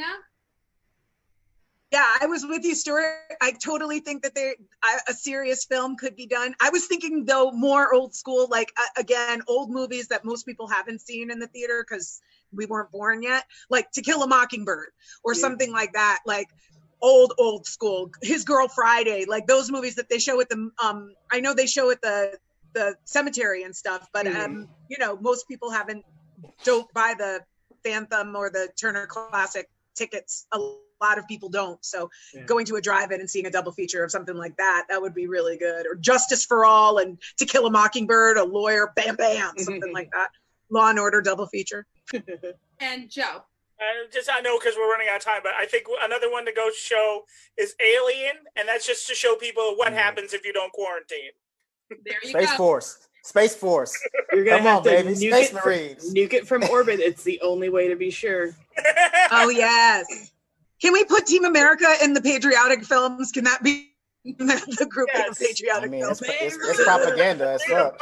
S4: Yeah, I was with you, Stuart. I totally think that a serious film could be done. I was thinking, though, more old school, like, again, old movies that most people haven't seen in the theater because we weren't born yet, like To Kill a Mockingbird or something like that, like old school. His Girl Friday, like those movies that they show at the, I know they show at the cemetery and stuff, but, you know, most people don't buy the Phantom or the Turner Classic tickets. A lot of people don't. So going to a drive-in and seeing a double feature of something like that would be really good. Or Justice for All and To Kill a Mockingbird, a lawyer, bam, bam, something like that. Law and Order double feature.
S2: And Joe?
S6: I know because we're running out of time, but I think another one to go show is Alien, and that's just to show people what happens if you don't quarantine.
S2: There you
S5: Space
S2: go.
S5: Space Force.
S3: You're gonna have to
S5: Space Marines.
S3: Nuke it from orbit. It's the only way to be sure.
S4: Oh, yes. Can we put Team America in the patriotic films? Can that be the group of patriotic films?
S5: It's propaganda as fuck.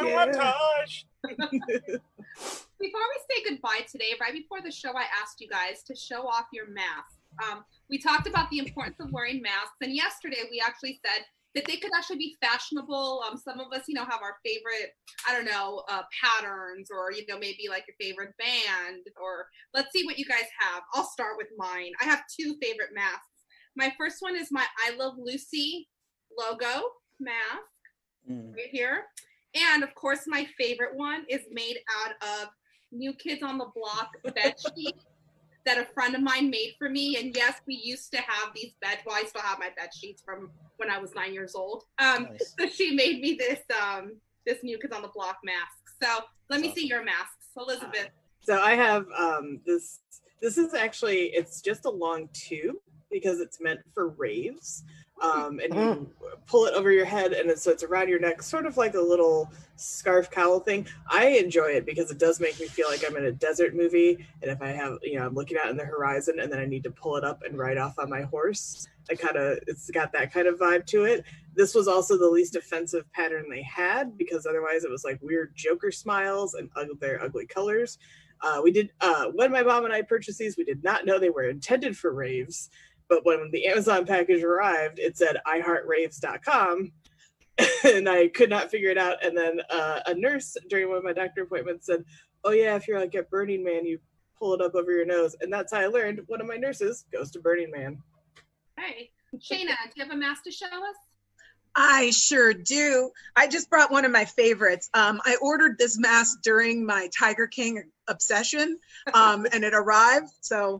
S2: Before we say goodbye today, right before the show, I asked you guys to show off your masks. We talked about the importance of wearing masks, and yesterday we actually said that they could actually be fashionable. Some of us, you know, have our favorite, patterns, or, you know, maybe like your favorite band, or let's see what you guys have. I'll start with mine. I have two favorite masks. My first one is my I Love Lucy logo mask right here. And of course, my favorite one is made out of New Kids on the Block bed sheets that a friend of mine made for me. And yes, we used to have these well, I still have my bed sheets from when I was 9 years old. Nice. So she made me this New Kids on the Block mask. So let me see your masks, Elizabeth.
S3: So I have this. This is actually, it's just a long tube because it's meant for raves. And you pull it over your head, and so it's around your neck, sort of like a little scarf cowl thing. I enjoy it because it does make me feel like I'm in a desert movie, and if I have, you know, I'm looking out in the horizon and then I need to pull it up and ride off on my horse, it's got that kind of vibe to it. This was also the least offensive pattern they had, because otherwise it was like weird Joker smiles and their ugly colors. When my mom and I purchased these, we did not know they were intended for raves. But when the Amazon package arrived, it said iHeartRaves.com, and I could not figure it out. And then a nurse during one of my doctor appointments said, "Oh yeah, if you're like at Burning Man, you pull it up over your nose." And that's how I learned one of my nurses goes to Burning Man.
S2: Hey, Shayna, do you have a mask to show us?
S4: I sure do. I just brought one of my favorites. I ordered this mask during my Tiger King obsession, and it arrived. So.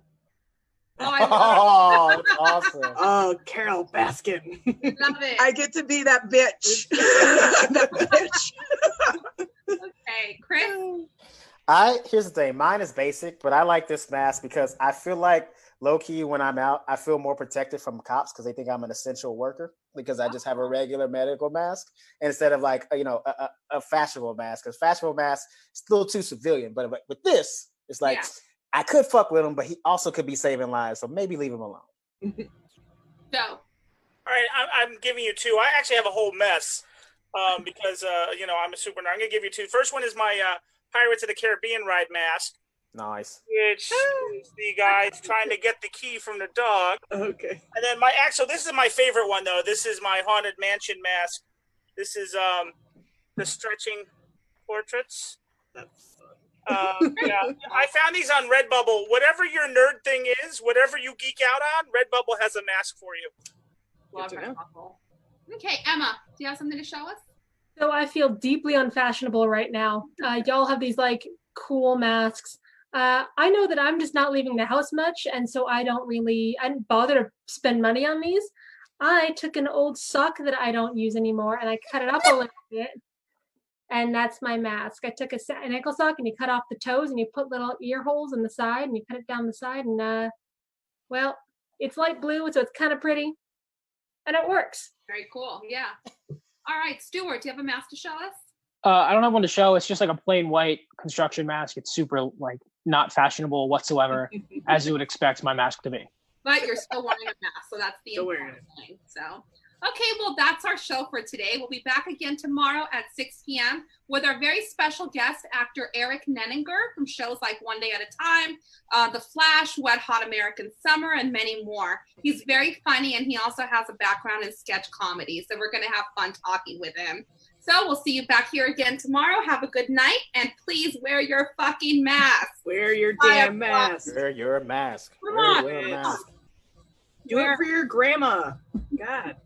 S2: Oh,
S5: that's awesome.
S3: Oh, Carol Baskin.
S2: Love it.
S4: I get to be that bitch. That bitch.
S2: Okay, Chris?
S5: Here's the thing. Mine is basic, but I like this mask because I feel like low-key when I'm out, I feel more protected from cops because they think I'm an essential worker because I just have a regular medical mask instead of like, you know, a fashionable mask, because fashionable mask is a little too civilian. But with this, it's like, I could fuck with him, but he also could be saving lives, so maybe leave him alone.
S2: So.
S6: All right, I'm giving you two. I actually have a whole mess because I'm a super nerd. I'm gonna give you two. First one is my Pirates of the Caribbean ride mask.
S5: Nice.
S6: Which is the guys trying to get the key from the dog.
S3: Okay.
S6: And then this is my favorite one though. This is my Haunted Mansion mask. This is the stretching portraits.
S3: That's fun.
S6: I found these on Redbubble. Whatever your nerd thing is, whatever you geek out on, Redbubble has a mask for you.
S2: Love Redbubble. Okay, Emma, do you have something to show us?
S7: So I feel deeply unfashionable right now. Y'all have these like cool masks. I know that I'm just not leaving the house much, and so I didn't bother to spend money on these. I took an old sock that I don't use anymore, and I cut it up a little bit, and that's my mask. I took an ankle sock, and you cut off the toes, and you put little ear holes in the side, and you cut it down the side, and well, it's light blue, so it's kind of pretty, and it works.
S2: Very cool. Yeah. All right, Stuart, do you have a mask to show us?
S8: I don't have one to show. It's just like a plain white construction mask. It's super like not fashionable whatsoever, as you would expect my mask to be.
S2: But you're still wearing a mask, so that's the important thing. So, okay, well, that's our show for today. We'll be back again tomorrow at 6 p.m. with our very special guest, actor Eric Nenninger from shows like One Day at a Time, The Flash, Wet Hot American Summer, and many more. He's very funny, and he also has a background in sketch comedy, so we're going to have fun talking with him. So we'll see you back here again tomorrow. Have a good night, and please wear your fucking mask.
S3: Wear your damn mask.
S5: Wear your mask.
S2: Come on.
S5: Wear your mask.
S3: Do it for your grandma. God.